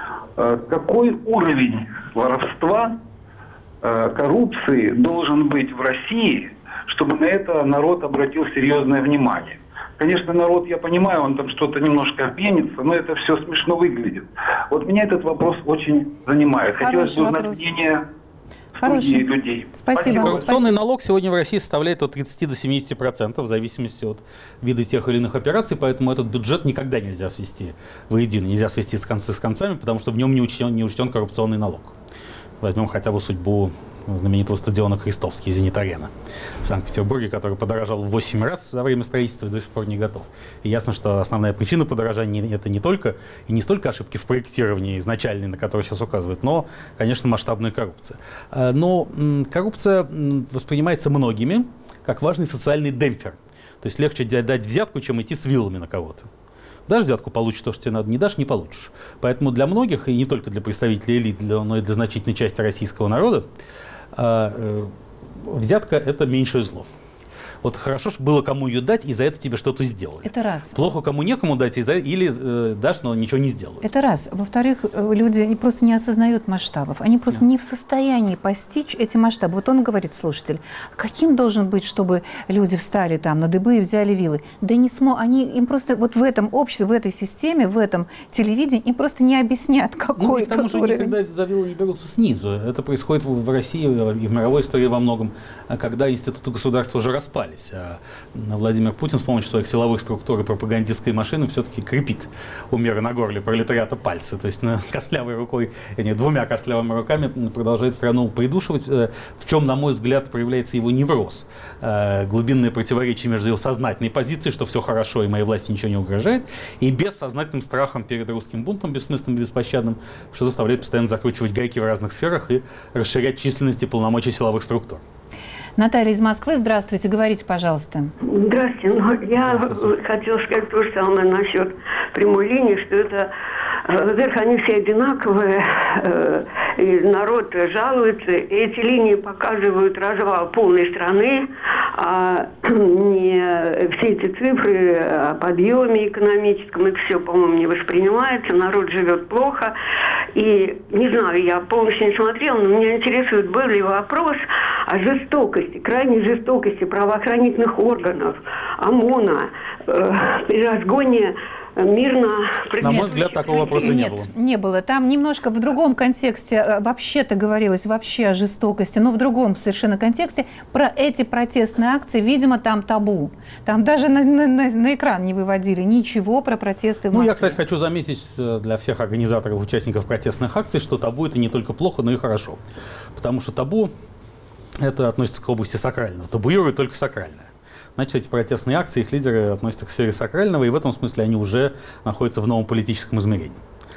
какой уровень воровства, коррупции должен быть в России, чтобы на это народ обратил серьезное внимание? Конечно, народ, я понимаю, он там что-то немножко пенится, но это все смешно выглядит. Вот меня этот вопрос очень занимает. Хотелось бы узнать мнение студии людей. Спасибо. Коррупционный Спасибо. налог сегодня в России составляет от тридцати до семидесяти процентов в зависимости от вида тех или иных операций, поэтому этот бюджет никогда нельзя свести воедино, нельзя свести с концы с концами, потому что в нем не учтен, не учтен коррупционный налог. Возьмем хотя бы судьбу знаменитого стадиона «Крестовский» «Зенит-Арена» в Санкт-Петербурге, который подорожал в восемь раз за время строительства и до сих пор не готов. И ясно, что основная причина подорожания – это не только и не столько ошибки в проектировании изначальной, на которые сейчас указывают, но, конечно, масштабная коррупция. Но коррупция воспринимается многими как важный социальный демпфер. То есть легче дать взятку, чем идти с вилами на кого-то. Дашь взятку, получишь то, что тебе надо, не дашь, не получишь. Поэтому для многих, и не только для представителей элит, но и для значительной части российского народа, взятка – это меньшее зло. Вот хорошо, что было кому ее дать, и за это тебе что-то сделали. Это раз. Плохо, кому некому дать, и за... или э, дашь, но ничего не сделают. Это раз. Во-вторых, люди просто не осознают масштабов. Они просто да. не в состоянии постичь эти масштабы. Вот он говорит, слушатель, каким должен быть, чтобы люди встали там на дыбы и взяли вилы? Да не смог. Они им просто вот в этом обществе, в этой системе, в этом телевидении им просто не объяснят, какой ну, к тому же уровень. Никогда за вилы не берутся снизу. Это происходит в России и в мировой истории во многом, когда институты государства уже распались. А Владимир Путин с помощью своих силовых структур и пропагандистской машины все-таки крепит у мира на горле пролетариата пальцы. То есть на костлявой рукой, нет, двумя костлявыми руками продолжает страну придушивать, в чем, на мой взгляд, проявляется его невроз. Глубинное противоречие между его сознательной позицией, что все хорошо и моей власти ничего не угрожает, и бессознательным страхом перед русским бунтом, бессмысленным и беспощадным, что заставляет постоянно закручивать гайки в разных сферах и расширять численность и полномочия силовых структур. Наталья из Москвы, здравствуйте, говорите, пожалуйста. Здравствуйте. Ну, я хотела сказать то же самое насчет прямой линии, что это, во-первых, они все одинаковые, и народ жалуется, и эти линии показывают развал полной страны, а не все эти цифры о подъеме экономическом, это все, по-моему, не воспринимается, народ живет плохо. И, не знаю, я полностью не смотрела, но меня интересует, был ли вопрос о жестокости, крайней жестокости правоохранительных органов, ОМОНа э, при разгоне мирно... На мой взгляд, такого вопроса не Нет, было. не было. Там немножко в другом контексте, вообще-то говорилось вообще о жестокости, но в другом совершенно контексте про эти протестные акции, видимо, там табу. Там даже на, на, на экран не выводили ничего про протесты в Москве. Ну, я, кстати, хочу заметить для всех организаторов, участников протестных акций, что табу – это не только плохо, но и хорошо. Потому что табу – это относится к области сакрального. Табуирует только сакральное. Значит, эти протестные акции, их лидеры относятся к сфере сакрального, и в этом смысле они уже находятся в новом политическом измерении.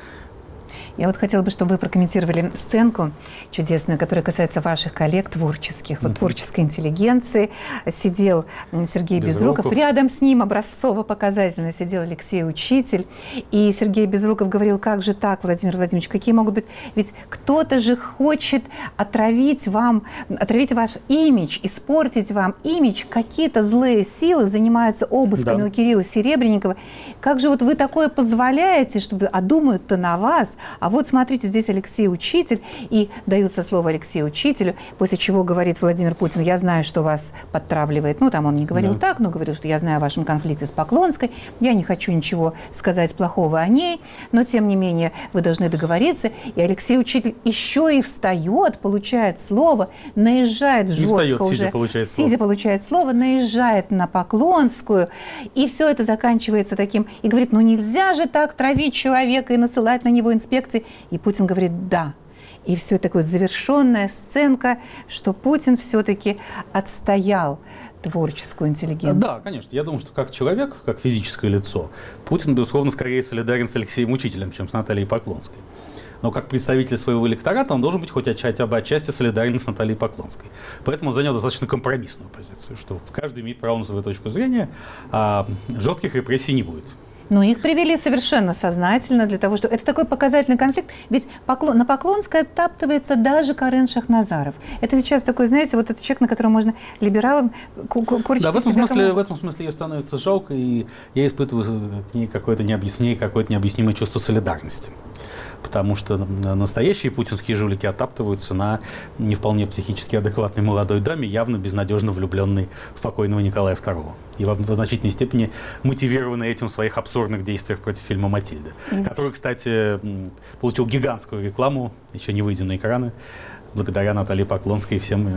Я вот хотела бы, чтобы вы прокомментировали сценку чудесную, которая касается ваших коллег творческих, вот творческой интеллигенции. Сидел Сергей Безруков, Безруков. Рядом с ним образцово-показательно сидел Алексей Учитель. И Сергей Безруков говорил, как же так, Владимир Владимирович, какие могут быть... Ведь кто-то же хочет отравить вам, отравить ваш имидж, испортить вам имидж. Какие-то злые силы занимаются обысками Да. у Кирилла Серебренникова. Как же вот вы такое позволяете, чтобы... А думают-то на вас... А вот смотрите, здесь Алексей Учитель, и даются слово Алексею Учителю, после чего говорит Владимир Путин, я знаю, что вас подтравливает. Ну, там он не говорил Да. так, но говорил, что я знаю о вашем конфликте с Поклонской, я не хочу ничего сказать плохого о ней, но, тем не менее, вы должны договориться. И Алексей Учитель еще и встает, получает слово, наезжает Не жестко встает, уже. сидя получает слово. Сидя получает слово, наезжает на Поклонскую, и все это заканчивается таким, и говорит, ну нельзя же так травить человека и насылать на него инспекции. И Путин говорит «да». И все такое завершенная сценка, что Путин все-таки отстоял творческую интеллигенцию. Да, конечно. Я думаю, что как человек, как физическое лицо, Путин, безусловно, скорее солидарен с Алексеем Учителем, чем с Натальей Поклонской. Но как представитель своего электората он должен быть хоть хотя бы отчасти солидарен с Натальей Поклонской. Поэтому он занял достаточно компромиссную позицию, что каждый имеет право на свою точку зрения, а жестких репрессий не будет. Но их привели совершенно сознательно для того, что это такой показательный конфликт. Ведь Поклон, на Поклонской оттаптывается даже Карен Шахназаров. Это сейчас такой, знаете, вот этот человек, на которого можно либералам корчить. Да, в этом, себя смысле, кому... в этом смысле ей становится жалко, и я испытываю к ней какое-то необъяснение, какое-то необъяснимое чувство солидарности. Потому что настоящие путинские жулики оттаптываются на не вполне психически адекватной молодой даме, явно безнадежно влюбленной в покойного Николая второго. И в значительной степени мотивированной этим в своих абсурдных действиях против фильма «Матильда», mm-hmm. который, кстати, получил гигантскую рекламу, еще не выйдя на экраны, благодаря Наталье Поклонской и, всем,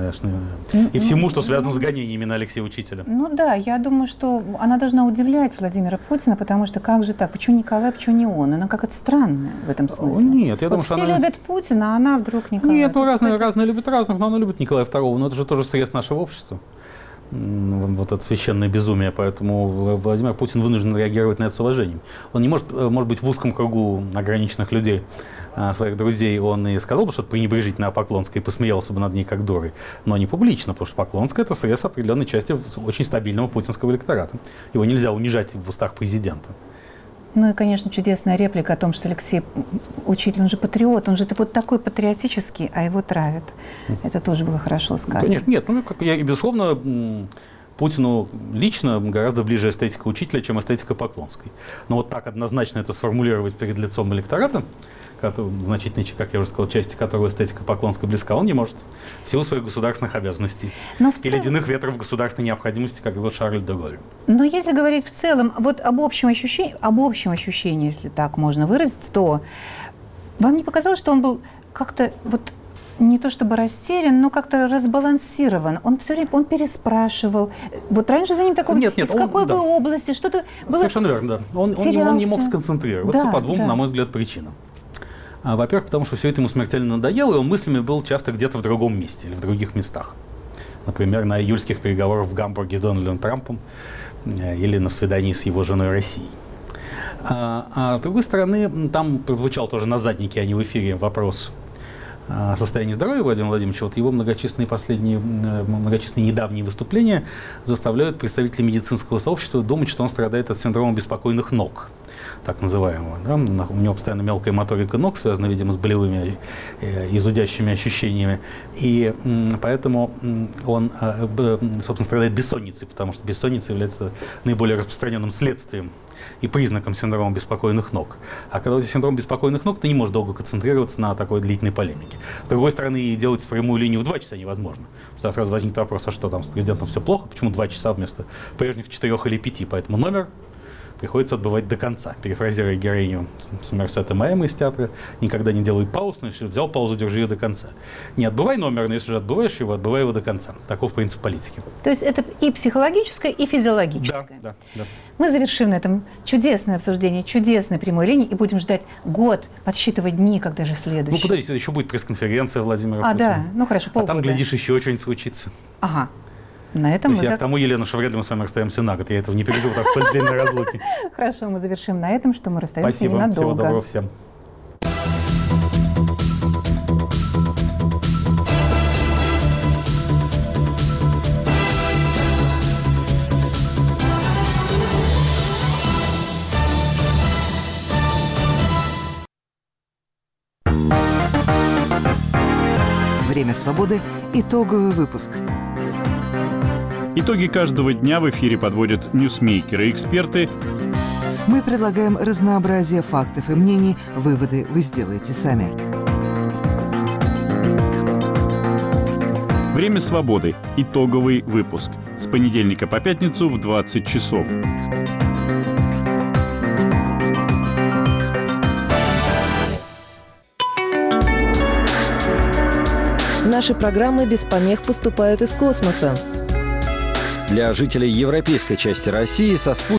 и всему, что связано с гонениями на Алексея Учителя. Ну да, я думаю, что она должна удивлять Владимира Путина, потому что как же так? Почему Николай, почему не он? Она как-то странная в этом смысле. Нет, я вот думаю, все что она... любят Путина, а она вдруг Николая. Нет, ну разные, разные любят разных, но она любит Николая второго, но это же тоже срез нашего общества. Вот это священное безумие, поэтому Владимир Путин вынужден реагировать на это с уважением. Он не может, может быть, в узком кругу ограниченных людей, своих друзей, он и сказал бы что-то пренебрежительно о Поклонской и посмеялся бы над ней как дурой, но не публично, потому что Поклонская – это срез определенной части очень стабильного путинского электората. Его нельзя унижать в устах президента. Ну и, конечно, чудесная реплика о том, что Алексей Учитель, он же патриот, он же вот такой патриотический, а его травят. Это тоже было хорошо сказано. Конечно, нет, ну, как я, безусловно, Путину лично гораздо ближе эстетика Учителя, чем эстетика Поклонской. Но вот так однозначно это сформулировать перед лицом электората, который, значительной, как я уже сказал, части которого эстетика Поклонской близка, он не может. В силу своих государственных обязанностей Но в и цел... ледяных ветров государственной необходимости, как говорил Шарль де Голль. Но если говорить в целом вот об общем ощущении, об общем ощущении, если так можно выразить, то вам не показалось, что он был как-то вот не то чтобы растерян, но как-то разбалансирован. Он все время, он переспрашивал. Вот раньше за ним такого... Нет, нет, из он, какой да. вы области? Что-то было... Совершенно верно, да. Он, он, он не мог сконцентрироваться да, по двум, да. на мой взгляд, причинам. А, во-первых, потому что все это ему смертельно надоело, и он мыслями был часто где-то в другом месте или в других местах. Например, на июльских переговорах в Гамбурге с Дональдом Трампом или на свидании с его женой Россией. А, а с другой стороны, там прозвучал тоже на заднике, а не в эфире, вопрос о состоянии здоровья Владимира Владимировича. Вот его многочисленные последние, многочисленные недавние выступления заставляют представителей медицинского сообщества думать, что он страдает от синдрома беспокойных ног, так называемого. Да? У него постоянно мелкая моторика ног, связана, видимо, с болевыми и зудящими ощущениями. И поэтому он, собственно, страдает бессонницей, потому что бессонница является наиболее распространенным следствием и признаком синдрома беспокойных ног. А когда у тебя синдром беспокойных ног, ты не можешь долго концентрироваться на такой длительной полемике. С другой стороны, и делать прямую линию в два часа невозможно. Что сразу возникнет вопрос, а что там с президентом все плохо, почему два часа вместо прежних четырех или пяти. Поэтому номер приходится отбывать до конца. Перефразируя героиню Сомерсета Мэма из театра, никогда не делай пауз, но если взял паузу, держи ее до конца. Не отбывай номер, но если же отбываешь его, отбывай его до конца. Таков принцип политики. То есть это и психологическое, и физиологическое. Да, да, да. Мы завершим на этом чудесное обсуждение, чудесной прямой линии и будем ждать год, подсчитывать дни, когда же следующий. Ну, подождите, еще будет пресс-конференция Владимира А, Путина. да, ну хорошо, полгода. А там, глядишь, еще что-нибудь случится. Ага. На этом То есть мы я зак... к тому, Елена, что вряд ли мы с вами расстаемся на год. Я этого не переживу так столь длинной разлуки. Хорошо, мы завершим на этом, что мы расстаемся Спасибо. ненадолго. Всего доброго всем. «Время свободы» – итоговый выпуск. Итоги каждого дня в эфире подводят ньюсмейкеры и эксперты. Мы предлагаем разнообразие фактов и мнений. Выводы вы сделаете сами. «Время свободы» – итоговый выпуск. С понедельника по пятницу в двадцать часов. Наши программы без помех поступают из космоса. Для жителей европейской части России со спутником